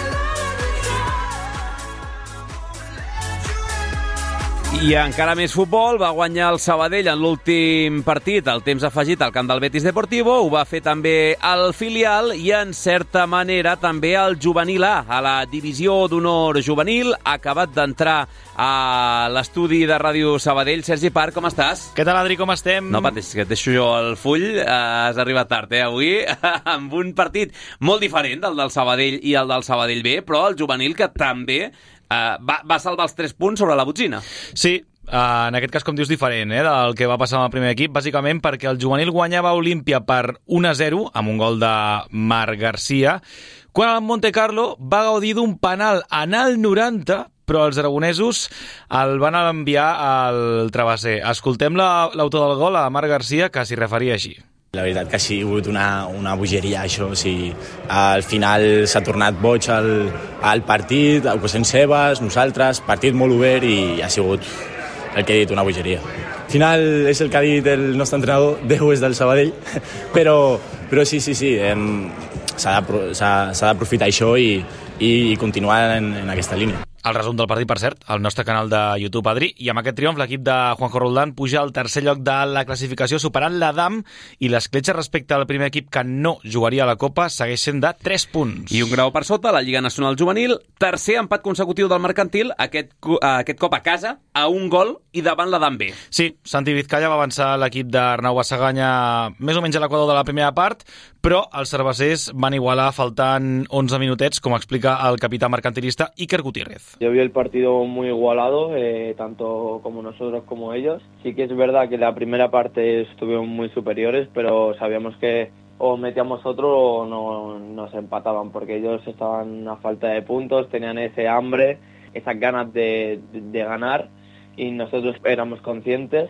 I encara més futbol, va guanyar el Sabadell en l'últim partit, el temps afegit al camp del Betis Deportivo, ho va fer també el filial i en certa manera també el juvenil A, a la divisió d'honor juvenil, ha acabat d'entrar a l'estudi de Ràdio Sabadell. Sergi Parc, com estàs? Què tal, Adri, com estem? No pateixis, que et deixo jo el full, has arribat tard, eh, avui, amb un partit molt diferent del del Sabadell i el del Sabadell B, però el juvenil que també Uh, va, va salvar els tres punts sobre la botzina. Sí, uh, en aquest cas, com dius, diferent eh, del que va passar amb el primer equip, bàsicament perquè el juvenil guanyava Olímpia per un a zero, amb un gol de Marc Garcia, quan el Monte Carlo va gaudir d'un penal en el noranta, però els aragonesos el van enviar al travesser. Escoltem la, l'autor del gol, a Marc Garcia, que s'hi referia així. La veritat que ha sigut una, una bogeria, això. O sigui, al final s'ha tornat boig al, al partit, ocasions seves, nosaltres, partit molt obert i ha sigut el que he dit, una bogeria. Al final és el que ha dit el nostre entrenador, deu és del Sabadell, però, però sí, sí, sí, hem, s'ha d'aprofitar això i, i continuar en, en aquesta línia. El resum del partit, per cert, al nostre canal de YouTube, Adri, i amb aquest triomf l'equip de Juanjo Roldán puja al tercer lloc de la classificació, superant l'Adam, i l'escletxa respecte al primer equip que no jugaria a la Copa segueix sent de tres punts. I un grau per sota, la Lliga Nacional Juvenil, tercer empat consecutiu del Mercantil, aquest, aquest cop a casa, a un gol i davant l'Adam B. Sí, Santi Vizcaya va avançar l'equip d'Arnau Bassaganya més o menys a l'equador de la primera part, però els cervesers van igualar faltant onze minutets, com explica el capità mercantilista Iker Gutiérrez. Yo vi el partido muy igualado, eh, tanto como nosotros como ellos. Sí que es verdad que la primera parte estuvieron muy superiores, pero sabíamos que o metíamos otro o no nos empataban, porque ellos estaban a falta de puntos, tenían ese hambre, esas ganas de, de, de ganar, y nosotros éramos conscientes.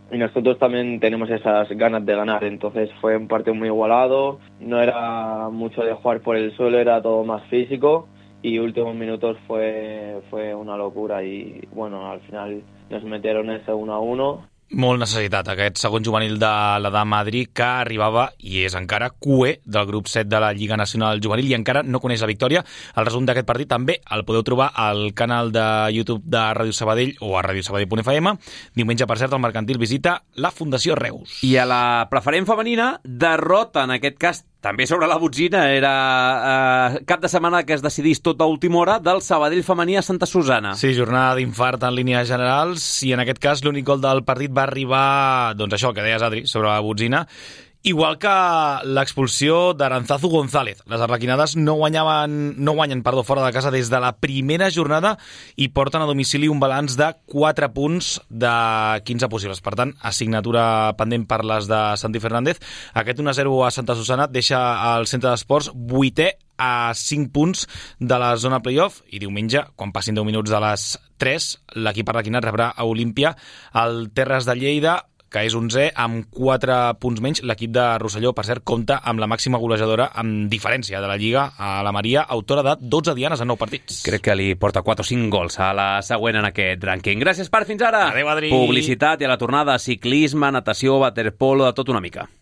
y nosotros también tenemos esas ganas de ganar. Entonces fue un partido muy igualado, no era mucho de jugar por el suelo, era todo más físico, y últimos minutos fue, fue una locura y bueno, al final nos metieron ese uno a uno. Molt necessitat, aquest segon juvenil de l'Edam Madrid, que arribava i és encara cué del grup set de la Lliga Nacional Juvenil i encara no coneix la victòria. El resum d'aquest partit també el podeu trobar al canal de YouTube de Ràdio Sabadell o a radiosabadell punt f m. Diumenge, per cert, el Mercantil visita la Fundació Reus. I a la preferent femenina, derrota, en aquest cas també sobre la botzina, era eh, cap de setmana que es decidís tot a última hora del Sabadell femení a Santa Susana. Sí, jornada d'infart en línies generals, i en aquest cas l'únic gol del partit va arribar, doncs això, que deies, Adri, sobre la botzina, igual que l'expulsió d'Aranzazu González. Les arlequinades no guanyaven, no guanyen perdó, fora de casa des de la primera jornada i porten a domicili un balanç de quatre punts de quinze possibles. Per tant, assignatura pendent per les de Santi Fernández. Aquest un a zero a Santa Susana deixa el Centre d'Esports vuitè a cinc punts de la zona playoff, i diumenge, quan passin deu minuts de les tres, l'equip arlequinat rebrà a Olímpia el Terres de Lleida, que és onzè, amb quatre punts menys. L'equip de Rosselló, per cert, compta amb la màxima golejadora amb diferència de la Lliga, a la Maria, autora de dotze dianes en nou partits. Crec que li porta quatre o cinc gols a la següent en aquest rànquing. Gràcies, Parc, fins ara. Adéu, Adri. Publicitat i a la tornada, ciclisme, natació, waterpolo, de tot una mica.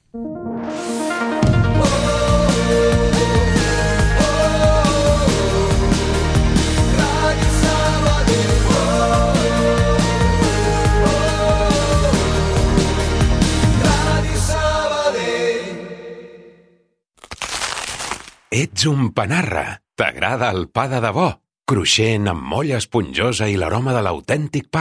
Ets un panarra. T'agrada el pa de debò? Cruixent, amb molla esponjosa i l'aroma de l'autèntic pa.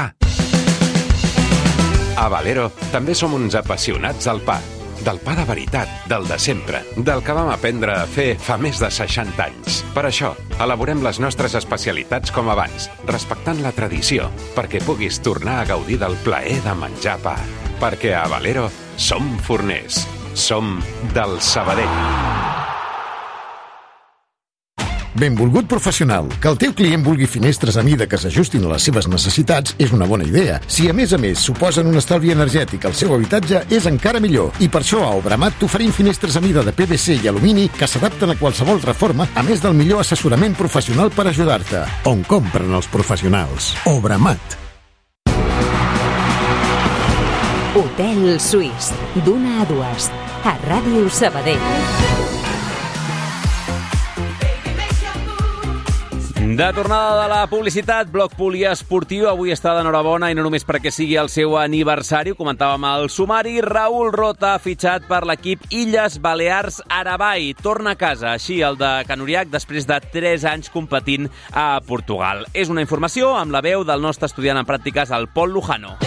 A Valero també som uns apassionats del pa. Del pa de veritat, del de sempre, del que vam aprendre a fer fa més de seixanta anys. Per això, elaborem les nostres especialitats com abans, respectant la tradició, perquè puguis tornar a gaudir del plaer de menjar pa. Perquè a Valero som forners. Som del Sabadell. Benvolgut professional. Que el teu client vulgui finestres a mida que s'ajustin a les seves necessitats és una bona idea. Si a més a més suposen un estalvi energètic al seu habitatge, és encara millor. I per això a Obramat t'oferim finestres a mida de P V C i alumini que s'adapten a qualsevol reforma, a més del millor assessorament professional per ajudar-te. On compren els professionals. Obramat. Hotel Suís, d'una a dues, a Ràdio Sabadell. De tornada de la publicitat, bloc poliesportiu. Avui està d'enhorabona, i no només perquè sigui el seu aniversari, ho comentàvem al sumari. Raúl Rota ha fitxat per l'equip Illes Balears Arabai. Torna a casa, així el de Canuriac, després de tres anys competint a Portugal. És una informació amb la veu del nostre estudiant en pràctiques, el Pol Lujano.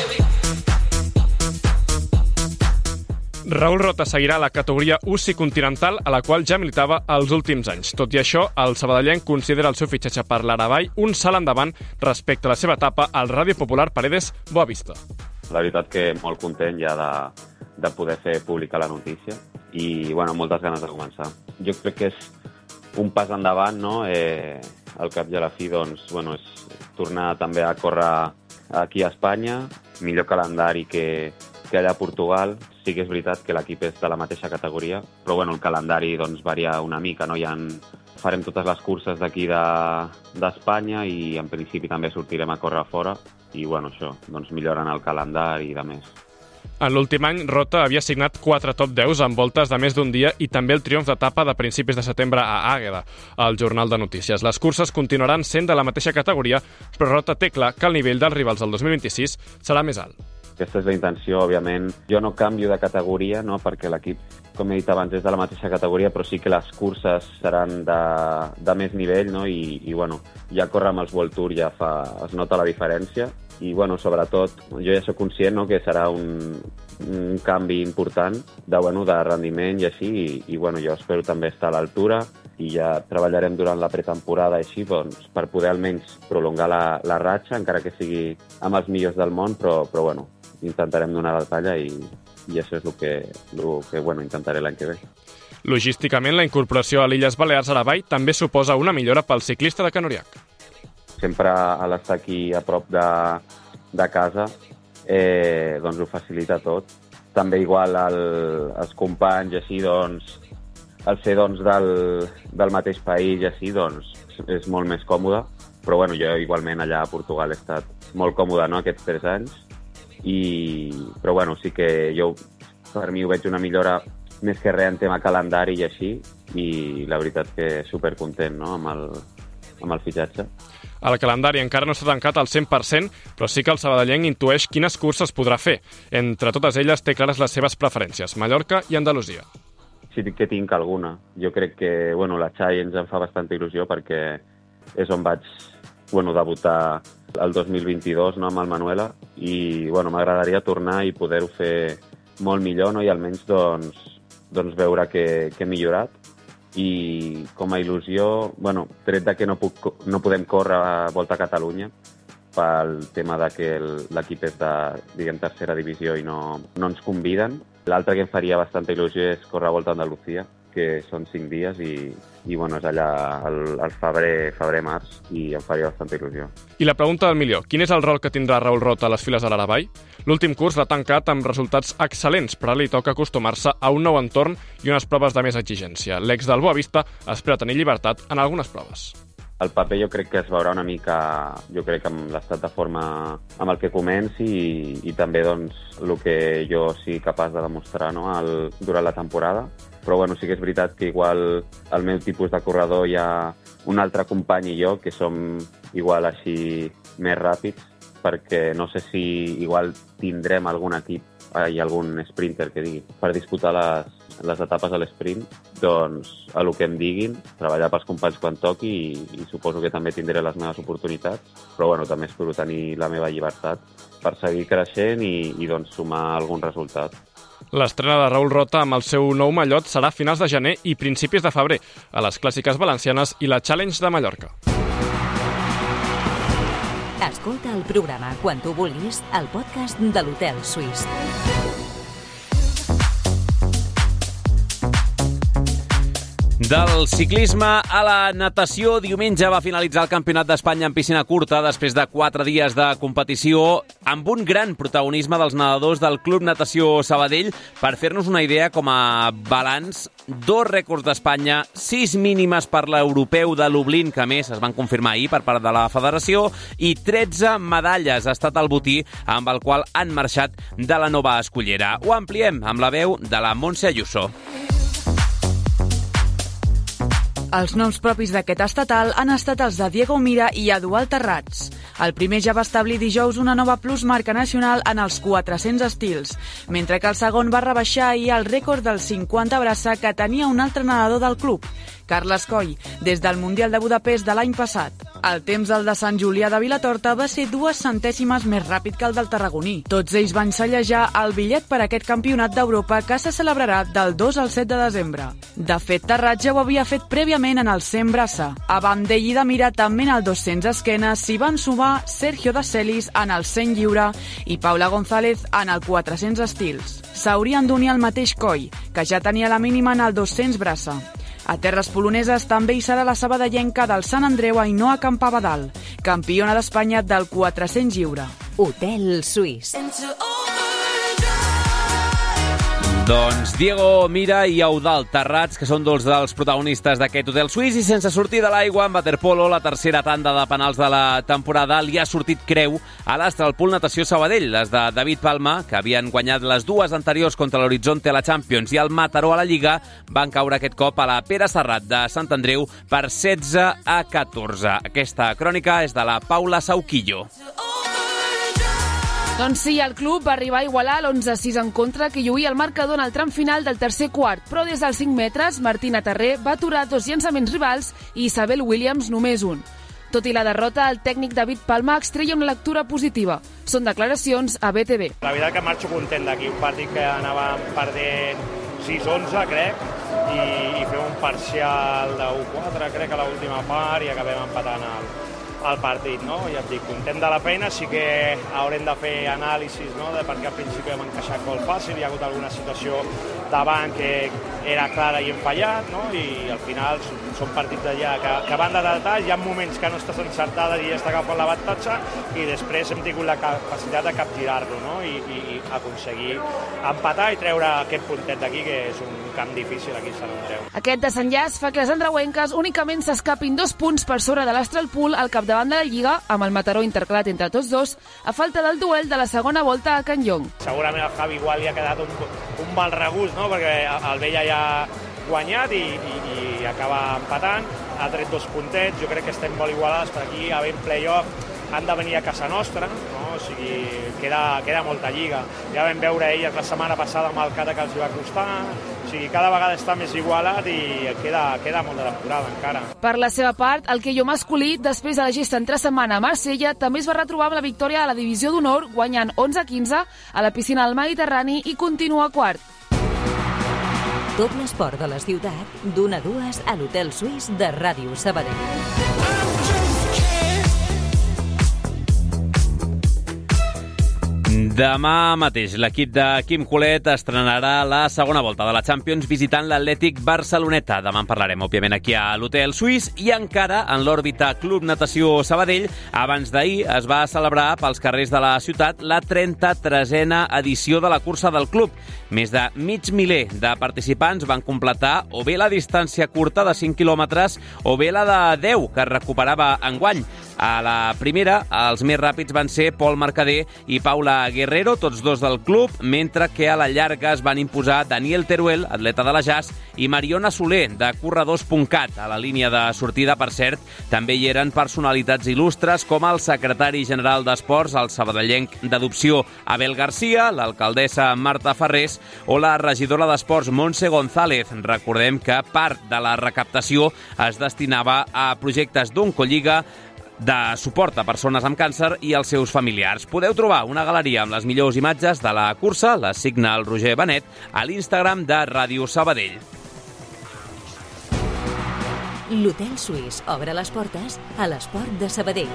Raúl Rota seguirà a la categoria U C I continental, a la qual ja militava els últims anys. Tot i això, el sabadellenc considera el seu fitxatge per l'Arabai un salt endavant respecte a la seva etapa al Ràdio Popular Paredes Boavista. La veritat que molt content ja de, de poder fer pública la notícia i bueno, moltes ganes de començar. Jo crec que és un pas endavant, no? Eh, al cap i a la fi, doncs, bueno, és tornar també a córrer aquí a Espanya, millor calendari que, que allà a Portugal. Sí que és veritat que l'equip és de la mateixa categoria, però bueno, el calendari doncs, varia una mica, no? Ja en, farem totes les curses d'aquí d'Espanya de, i en principi també sortirem a córrer fora i bueno, això, doncs milloren el calendari i de més. En l'últim any, Rota havia signat quatre top deu amb voltes de més d'un dia i també el triomf d'etapa de principis de setembre a Àgueda, al Jornal de Notícies. Les curses continuaran sent de la mateixa categoria, però Rota té clar que el nivell dels rivals del dos mil vint-i-sis serà més alt. Aquesta és la intenció, òbviament. Jo no canvio de categoria, no? Perquè l'equip, com he dit abans, és de la mateixa categoria, però sí que les curses seran de, de més nivell, no? I, i bueno, ja córrer amb els World Tour ja fa, es nota la diferència. I bueno, sobretot, jo ja soc conscient, no? Que serà un, un canvi important de, bueno, de rendiment i així, i, i bueno, jo espero també estar a l'altura i ja treballarem durant la pretemporada així, doncs, per poder almenys prolongar la, la ratxa, encara que sigui amb els millors del món, però, però bueno, intentarem donar la talla i, i això és el que, el que bueno, intentaré l'any que ve. Logísticament, la incorporació a l'Illes Balears Arabai també suposa una millora pel ciclista de Canuriac. Sempre a l'estar aquí a prop de, de casa eh, doncs ho facilita tot. També igual el, els companys, així, doncs, el ser doncs, del, del mateix país i així, doncs, és molt més còmode. Però bueno, jo igualment allà a Portugal he estat molt còmode, no?, aquests tres anys. I, però bueno, sí que jo per mi ho veig una millora més que res en tema calendari i així, i la veritat que supercontent, no?, amb el, amb el fitxatge. El calendari encara no està tancat al cent per cent, però sí que el sabadellenc intueix quines curses podrà fer. Entre totes elles té clares les seves preferències, Mallorca i Andalusia. Sí que tinc alguna. Jo crec que bueno, la Challenge em fa bastanta il·lusió perquè és on vaig bueno, debutar el dos mil vint-i-dos, no, amb el Manuela, i bueno, m'agradaria tornar i poder-ho fer molt millor, no? I almenys doncs, doncs veure que, que he millorat. I com a il·lusió, bueno, tret de que no, puc, no podem córrer a Volta a Catalunya pel tema de que l'equip és de, diguem, tercera divisió i no, no ens conviden. L'altre que em faria bastanta il·lusió és córrer a Volta a Andalusia, que són cinc dies i, i bueno, és allà al, al febrer, febrer-març, i em faria bastanta il·lusió. I la pregunta del milió, quin és el rol que tindrà Raül Rota a les files de l'Aravall? L'últim curs l'ha tancat amb resultats excel·lents, però li toca acostumar-se a un nou entorn i unes proves de més exigència. L'ex del Boavista espera tenir llibertat en algunes proves. El paper jo crec que es veurà una mica, jo crec, amb l'estat de forma amb el que comenci i, i també doncs, el que jo sigui capaç de demostrar, no?, el, durant la temporada. Però bueno, sí que és veritat que igual el meu tipus de corredor hi ha un altre company i jo que som igual així més ràpids, perquè no sé si igual tindrem algun equip i algun sprinter que digui per disputar les, les etapes a l'esprint, doncs a lo que em diguin, treballar pels companys quan toqui i, i suposo que també tindré les meves oportunitats, però bueno, també espero tenir la meva llibertat per seguir creixent i, i doncs sumar algun resultat. L'estrena de Raül Rota amb el seu nou mallot serà a finals de gener i principis de febrer, a les clàssiques valencianes i la Challenge de Mallorca. Escolta el programa quan tu vulguis al podcast de l'Hotel Suís. Del ciclisme a la natació, diumenge va finalitzar el Campionat d'Espanya en piscina curta després de quatre dies de competició amb un gran protagonisme dels nedadors del Club Natació Sabadell. Per fer-nos una idea, com a balanç, dos rècords d'Espanya, sis mínimes per l'europeu de Lublin, que a més es van confirmar ahir per part de la federació, i tretze medalles ha estat el botí amb el qual han marxat de la nova escollera. Ho ampliem amb la veu de la Montse Ayuso. Els noms propis d'aquest estatal han estat els de Diego Mira i Eduard Terrats. El primer ja va establir dijous una nova plusmarca nacional en els quatre-cents estils, mentre que el segon va rebaixar ahir el rècord del cinquanta braça que tenia un altre nedador del club, Carles Coll, des del Mundial de Budapest de l'any passat. El temps del de Sant Julià de Vilatorta va ser dues centèsimes més ràpid que el del tarragoní. Tots ells van sellejar el bitllet per a aquest campionat d'Europa que se celebrarà del dos al set de desembre. De fet, Terrats ja ho havia fet prèviament en el cent braça. A Bandell i de Mira també en el dos-cents esquena s'hi van sumar Sergio de Celis en el cent lliure i Paula González en el quatre-cents estils. S'haurien d'unir al mateix Coll, que ja tenia la mínima en el dos-cents braça. A terres poloneses també hi serà la sabadellenca del Sant Andreu Ainhoa Campabadal, campiona d'Espanya del quatre-cents lliure. Hotel Suís. Doncs Diego Mira i Eudald Terrats, que són dos dels protagonistes d'aquest Hotel Suís, i sense sortir de l'aigua en waterpolo, la tercera tanda de penals de la temporada li ha sortit creu a l'Astralpool Natació Sabadell. Les de David Palma, que havien guanyat les dues anteriors contra l'Horizonte a la Champions i el Mataró a la Lliga, van caure aquest cop a la Pere Serrat de Sant Andreu per setze a catorze. Aquesta crònica és de la Paula Sauquillo. Doncs sí, el club va arribar a igualar l'onze a sis en contra que lluïa el marcador en el tram final del tercer quart, però des dels cinc metres, Martina Terré va aturar dos llançaments rivals i Isabel Williams només un. Tot i la derrota, el tècnic David Palma extreia una lectura positiva. Són declaracions a B T V. La veritat que marxo content d'aquí, un partit que anàvem perdent sis onze, crec, i, i fem un parcial de u quatre, crec, a l'última part, i acabem empatant el, el partit, no? Ja et dic, content de la feina, sí que haurem de fer anàlisis, no?, de per què al principi hem encaixat gol fàcil, hi ha hagut alguna situació davant que era clara i hem fallat, no?, i al final són partits d'allà que, que van de detall, hi ha moments que no estàs encertada i ja està agafant l'avantatge i després hem tingut la capacitat de capgirar-lo, no?, i, i, i aconseguir empatar i treure aquest puntet d'aquí, que és un camp difícil aquí a Sant Andreu. Aquest desenllaç fa que les andreuenques únicament s'escapin dos punts per sobre de l'Astralpool al capdavant de la Lliga, amb el Mataró intercalat entre tots dos, a falta del duel de la segona volta a Can Llong. Segurament al Javi igual li ha quedat un, un mal regust, no?, perquè el Vella ja ha guanyat i, i, i acaba empatant, ha tret dos puntets, jo crec que estem molt igualats per aquí, havent play-off han de venir a casa nostra, no? O sigui, queda, queda molta lliga. Ja vam veure elles la setmana passada amb el Cata que els va costar, o sigui, cada vegada està més igualat i queda, queda molt de temporada encara. Per la seva part, el queió masculí, després de la gesta entre setmana a Marsella, també es va retrobar amb la victòria a la divisió d'honor, guanyant onze a quinze a la piscina del Mediterrani i continua quart. Tot l'esport de la ciutat, d'una a dues a l'Hotel Suís de Ràdio Sabadell. Demà mateix l'equip de Quim Colet estrenarà la segona volta de la Champions visitant l'Atlètic Barceloneta. Demà en parlarem, òbviament, aquí a l'Hotel Suís i encara en l'òrbita Club Natació Sabadell. Abans d'ahir es va celebrar pels carrers de la ciutat la trenta-tresena edició de la cursa del club. Més de mig miler de participants van completar o bé la distància curta de cinc quilòmetres o bé la de deu, que es recuperava enguany. A la primera, els més ràpids van ser Pol Mercader i Paula Guerrero, tots dos del club, mentre que a la llarga es van imposar Daniel Teruel, atleta de la Jas, i Mariona Soler, de corredors punt cat. A la línia de sortida, per cert, també hi eren personalitats il·lustres com el secretari general d'Esports, el sabadellenc d'adopció Abel Garcia, l'alcaldessa Marta Ferrés o la regidora d'Esports Montse González. Recordem que part de la recaptació es destinava a projectes d'Oncolliga, de suport a persones amb càncer i els seus familiars. Podeu trobar una galeria amb les millors imatges de la cursa, la signa el Roger Benet, a l'Instagram de Ràdio Sabadell. L'Hotel Suís obre les portes a l'esport de Sabadell.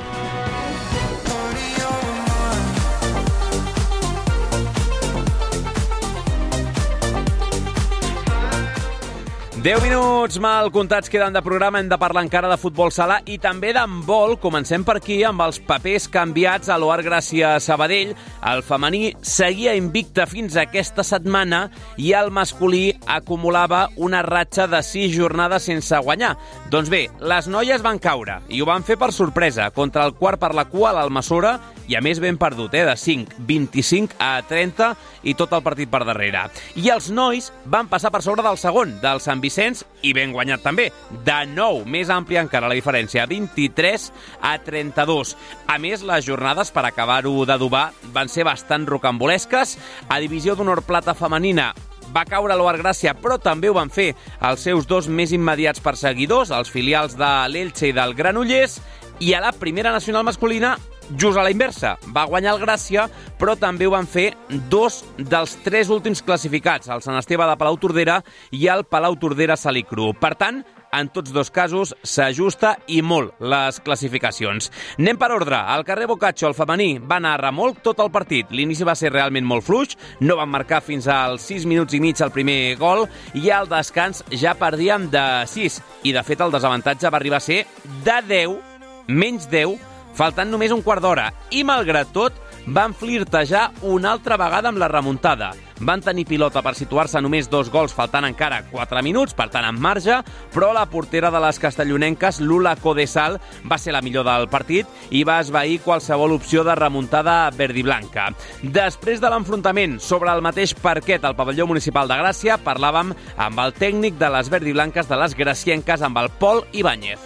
deu minuts mal comptats queden de programa. Hem de parlar encara de futbol sala i també d'handbol. Comencem per aquí amb els papers canviats a l'Oar Gràcia Sabadell. El femení seguia invicte fins a aquesta setmana i el masculí acumulava una ratxa de sis jornades sense guanyar. Doncs bé, les noies van caure i ho van fer per sorpresa contra el quart per la cua, l'Almassora, i a més ben perdut, eh, de cinc vint-i-cinc a trenta i tot el partit per darrere. I els nois van passar per sobre del segon, del Sant Vicenç, i ben guanyat també. De nou, més àmplia encara la diferència, vint-i-tres a trenta-dos. A més, les jornades, per acabar-ho d'adobar, van ser bastant rocambolesques. A divisió d'honor plata femenina va caure l'Oar Gràcia, però també ho van fer els seus dos més immediats perseguidors, els filials de l'Elche i del Granollers, i a la primera nacional masculina, just a la inversa, va guanyar el Gràcia, però també ho van fer dos dels tres últims classificats, el Sant Esteve de Palau-Tordera i el Palau-Tordera Salicru. Per tant, en tots dos casos s'ajusta i molt les classificacions. Anem per ordre. Al carrer Boccaccio, el femení, va anar a remolc tot el partit. L'inici va ser realment molt fluix, no van marcar fins als sis minuts i mig el primer gol i al descans ja perdíem de sis. I, de fet, el desavantatge va arribar a ser de deu, menys deu, faltant només un quart d'hora. I, malgrat tot, van flirtejar una altra vegada amb la remuntada. Van tenir pilota per situar-se només dos gols, faltant encara quatre minuts, per tant, en marge, però la portera de les castellonenques, Lula Codesal, va ser la millor del partit i va esvair qualsevol opció de remuntada verdiblanca. Després de l'enfrontament sobre el mateix parquet al pavelló municipal de Gràcia, parlàvem amb el tècnic de les verdiblanques de les gracienques, amb el Pol Ibáñez.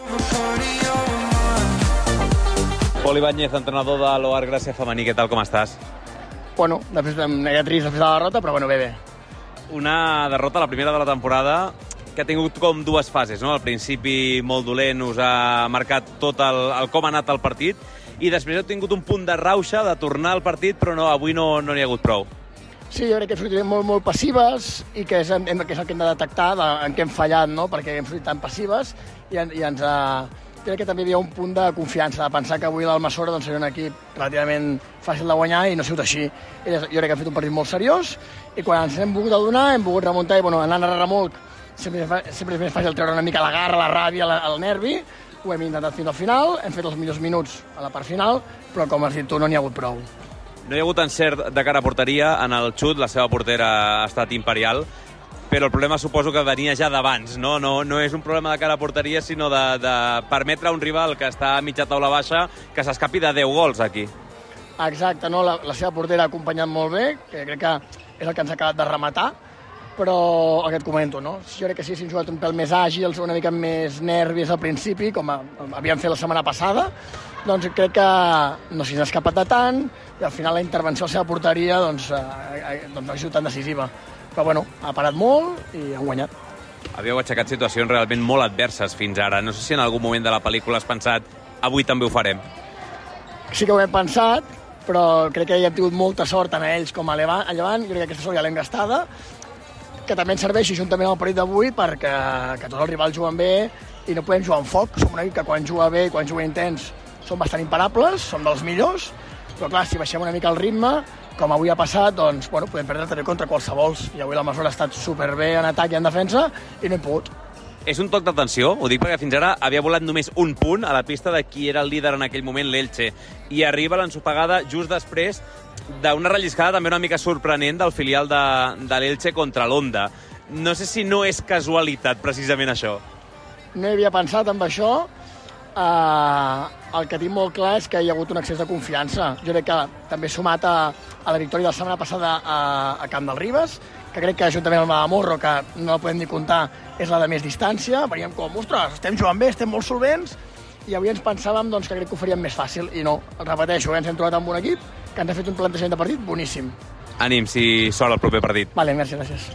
Pol Ibáñez, entrenador de l'Oar Gràcia femení, què tal, com estàs? Bueno, després una mica trist després de la derrota, però bueno, bé, bé. Una derrota, la primera de la temporada, que ha tingut com dues fases, no? Al principi molt dolent, us ha marcat tot el, el com ha anat el partit, i després heu tingut un punt de rauxa de tornar al partit, però no, avui no n'hi no ha hagut prou. Sí, jo crec que hem sortit molt, molt passives i que és, hem, que és el que hem de detectar de, en què hem fallat, no? Perquè hem sortit tan passives i, i ens ha... Crec que també hi havia un punt de confiança, de pensar que avui l'Almassora doncs, seria un equip relativament fàcil de guanyar i no ha sigut així. Jo crec que hem fet un partit molt seriós i quan ens hem volgut adonar hem volgut remuntar i bueno, anant a remolc sempre, sempre és més fàcil treure una mica la garra, la ràbia, la, el nervi. Ho hem intentat fins al final, hem fet els millors minuts a la part final, però com has dit tu no n'hi ha hagut prou. No hi ha hagut encert de cara a porteria en el xut, la seva portera ha estat imperial, però el problema suposo que venia ja d'abans, no? No, no és un problema de cara a porteria, sinó de, de permetre a un rival que està a mitja taula baixa que s'escapi de deu gols aquí. Exacte, no? la, la seva portera ha acompanyat molt bé, que crec que és el que ens ha acabat de rematar, però el que et comento, no? Jo crec que sí, si hem jugat un pèl més àgils, una mica més nervis al principi, com a, havíem fet la setmana passada, doncs crec que no s'hi n'ha escapat de tant, i al final la intervenció a la seva porteria doncs, eh, doncs no ha sigut tan decisiva. Però bueno, ha parat molt i han guanyat. Havíeu aixecat situacions realment molt adverses fins ara. No sé si en algun moment de la pel·lícula has pensat avui també ho farem. Sí que ho hem pensat, però crec que ja hem tingut molta sort en ells com a Llevant. Jo crec que aquesta sort ja l'hem gastada, que també ens serveixi juntament amb el partit d'avui perquè que tots els rivals juguen bé i no podem jugar amb foc. Som una mica que quan juga bé i quan juga intens som bastant imparables, som dels millors, però clar, si baixem una mica el ritme, com avui ha passat, doncs, bueno, podem perdre també contra qualsevol. I avui la Masora ha estat superbé en atac i en defensa i no hem pogut. És un toc d'atenció, ho dic perquè fins ara havia volat només un punt a la pista de qui era el líder en aquell moment, l'Elche, i arriba l'ensopegada just després d'una relliscada també una mica sorprenent del filial de, de l'Elche contra l'Onda. No sé si no és casualitat, precisament, això. No hi havia pensat en això. Uh, el que tinc molt clar és que hi ha hagut un excés de confiança. Jo crec que també sumat a, a la victòria de la setmana passada a, a Camp del Ribes, que crec que juntament amb la de Morro, que no la podem ni comptar, és la de més distància. Veníem com, ostres, estem jugant bé, estem molt solvents, i avui ens pensàvem doncs, que crec que ho faríem més fàcil, i no, el repeteixo, ens hem trobat amb un equip que ens ha fet un plantejament de partit boníssim. Ànims i sort al proper partit. Vale, gràcies, gràcies.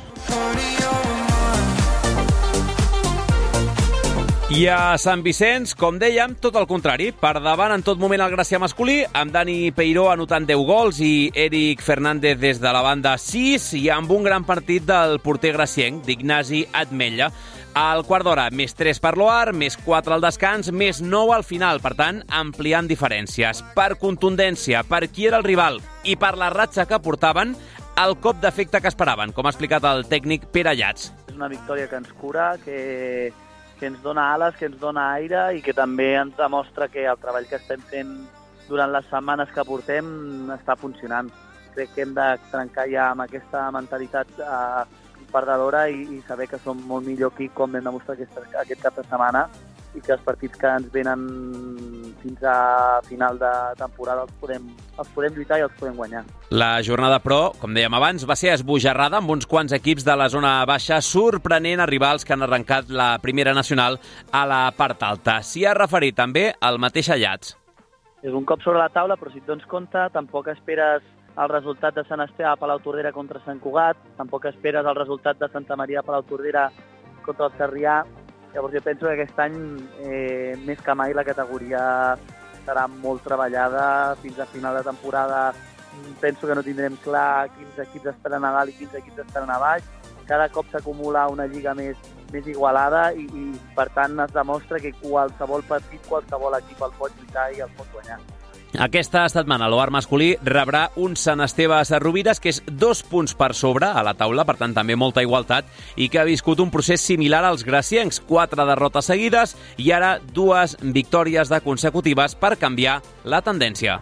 I a Sant Vicenç, com dèiem, tot el contrari. Per davant en tot moment el Gràcia masculí, amb Dani Peiró anotant deu gols i Eric Fernández des de la banda sis, i amb un gran partit del porter gracienc, d'Ignasi Atmetlla. Al quart d'hora, més tres per l'Oar, més quatre al descans, més nou al final. Per tant, ampliant diferències. Per contundència, per qui era el rival i per la ratxa que portaven, el cop d'efecte que esperaven, com ha explicat el tècnic Pere Llats. És una victòria que ens cura, que... que ens dona ales, que ens dona aire i que també ens demostra que el treball que estem fent durant les setmanes que portem està funcionant. Crec que hem de trencar ja amb aquesta mentalitat eh, perdedora i, i saber que som molt millor equip com vam demostrar aquest, aquest cap de setmana i que els partits que ens venen fins a final de temporada els podem, els podem lluitar i els podem guanyar. La jornada, però, com dèiem abans, va ser esbojarrada amb uns quants equips de la zona baixa, sorprenent a rivals que han arrencat la primera nacional a la part alta. S'hi ha referit també el mateix Llats. És un cop sobre la taula, però si et dones compte, tampoc esperes el resultat de Sant Esteve a Palautordera contra Sant Cugat, tampoc esperes el resultat de Santa Maria a Palautordera contra el Sarrià. Llavors jo penso que aquest any, eh, més que mai, la categoria serà molt treballada fins a final de temporada. Penso que no tindrem clar quins equips estaran a dalt i quins equips estaran a baix. Cada cop s'acumula una lliga més, més igualada i, i, per tant, es demostra que qualsevol partit, qualsevol equip el pot lluitar i el pot guanyar. Aquesta setmana l'Oar masculí rebrà un Sant Esteve a Rovires, que és dos punts per sobre a la taula, per tant també molta igualtat, i que ha viscut un procés similar als graciencs, quatre derrotes seguides i ara dues victòries de consecutives per canviar la tendència.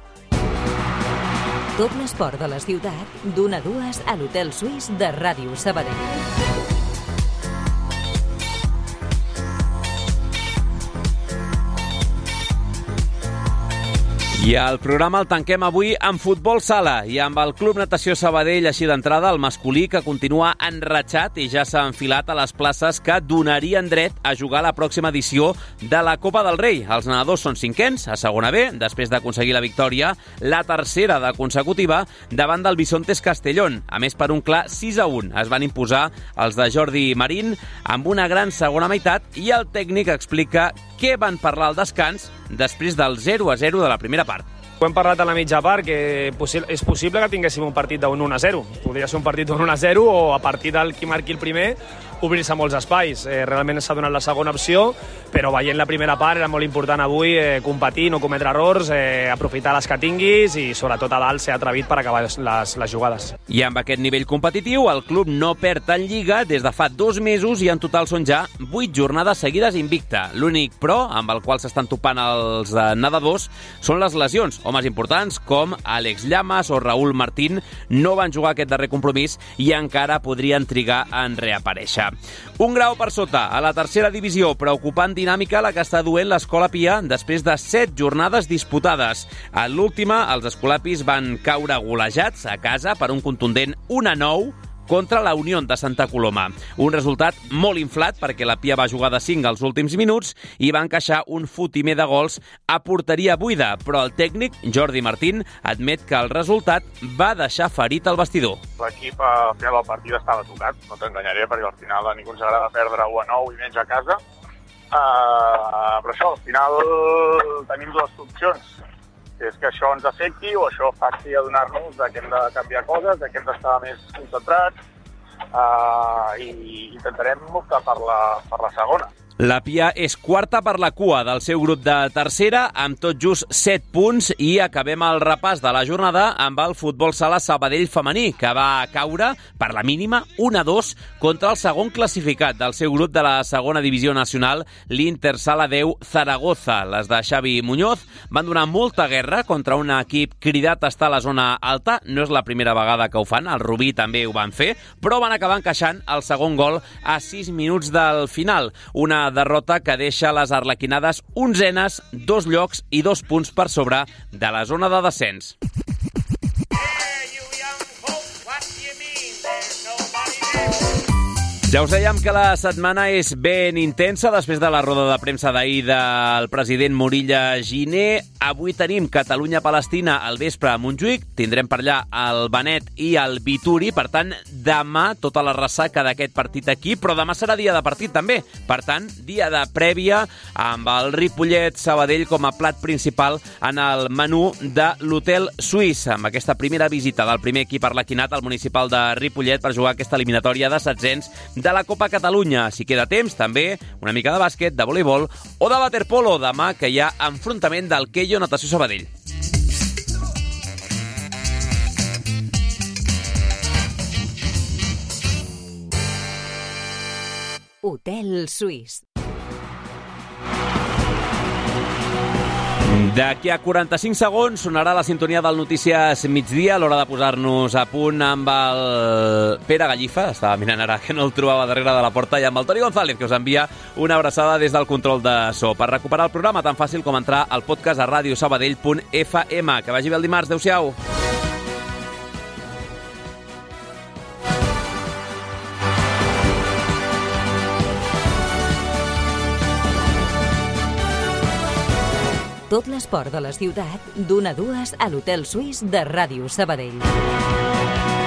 Tot l'esport de la ciutat, d'una a dues a l'Hotel Suís de Ràdio Sabadell. I el programa el tanquem avui amb futbol sala i amb el Club Natació Sabadell, així d'entrada, el masculí, que continua enratxat i ja s'ha enfilat a les places que donarien dret a jugar la pròxima edició de la Copa del Rei. Els nedadors són cinquens, a segona B, després d'aconseguir la victòria, la tercera de consecutiva, davant del Bisontes Castellón. A més, per un clar sis a un es van imposar els de Jordi Marín amb una gran segona meitat, i el tècnic explica què van parlar al descans després del zero a zero de la primera part. Ho hem parlat a la mitja part, que és possible que tinguéssim un partit d'un u a zero. Podria ser un partit d'un u a zero o a partir del qui marqui el primer obrir-se molts espais. Eh, realment s'ha donat la segona opció, però veient la primera part era molt important avui eh, competir, no cometre errors, eh, aprofitar les que tinguis i sobretot a dalt ser atrevit per acabar les, les jugades. I amb aquest nivell competitiu, el club no perd en Lliga des de fa dos mesos i en total són ja vuit jornades seguides invicta. L'únic però, amb el qual s'estan topant els eh, nedadors, són les lesions. Homes importants com Àlex Llamas o Raúl Martín no van jugar aquest darrer compromís i encara podrien trigar en reaparèixer. Un grau per sota, a la tercera divisió, preocupant dinàmica la que està duent l'Escola Pia després de set jornades disputades. A l'última, els escolapis van caure golejats a casa per un contundent u a nou contra la Unió de Santa Coloma. Un resultat molt inflat perquè la Pia va jugar de cinc als últims minuts i va encaixar un fotimer de gols a porteria buida, però el tècnic, Jordi Martín, admet que el resultat va deixar ferit el vestidor. L'equip al final del partit estava tocat, no t'enganyaré, perquè al final a ningú ens agrada perdre u a nou i menys a casa. Uh, però això, al final tenim dues opcions. És que això ens afecti o això faci adonar-nos que hem de canviar coses, que hem d'estar més concentrats uh, i intentarem optar per la, per la segona. La Pia és quarta per la cua del seu grup de tercera, amb tot just set punts, i acabem el repàs de la jornada amb el futbol sala Sabadell femení, que va caure per la mínima u a dos contra el segon classificat del seu grup de la segona divisió nacional, l'Inter Sala deu Zaragoza. Les de Xavi Muñoz van donar molta guerra contra un equip cridat a estar a la zona alta. No és la primera vegada que ho fan, el Rubí també ho van fer, però van acabar encaixant el segon gol a sis minuts del final. Una derrota que deixa les arlequinades onzenes, dos llocs i dos punts per sobre de la zona de descens. Ja us dèiem que la setmana és ben intensa després de la roda de premsa d'ahir del president Morilla Giner. Avui tenim Catalunya-Palestina al vespre a Montjuïc, tindrem per allà el Benet i el Vituri, per tant, demà tota la ressaca d'aquest partit aquí, però demà serà dia de partit també, per tant, dia de prèvia amb el Ripollet-Sabadell com a plat principal en el menú de l'Hotel Suís, amb aquesta primera visita del primer equip arlequinat al municipal de Ripollet per jugar aquesta eliminatòria de setzents de la Copa Catalunya. Si queda temps, també una mica de bàsquet, de voleibol o de waterpolo, demà que hi ha enfrontament del Keio Natació Sabadell. Hotel Suís. D'aquí a quaranta-cinc segons sonarà la sintonia del Notícies Migdia, a l'hora de posar-nos a punt amb el Pere Gallifa, estava mirant ara que no el trobava darrere de la porta, i amb el Toni González, que us envia una abraçada des del control de so. Per recuperar el programa, tan fàcil com entrar al podcast a radiosabadell punt f m. Que vagi bé el dimarts, adeu-siau. Tot l'esport de la ciutat, d'una a dues a l'Hotel Suís de Ràdio Sabadell.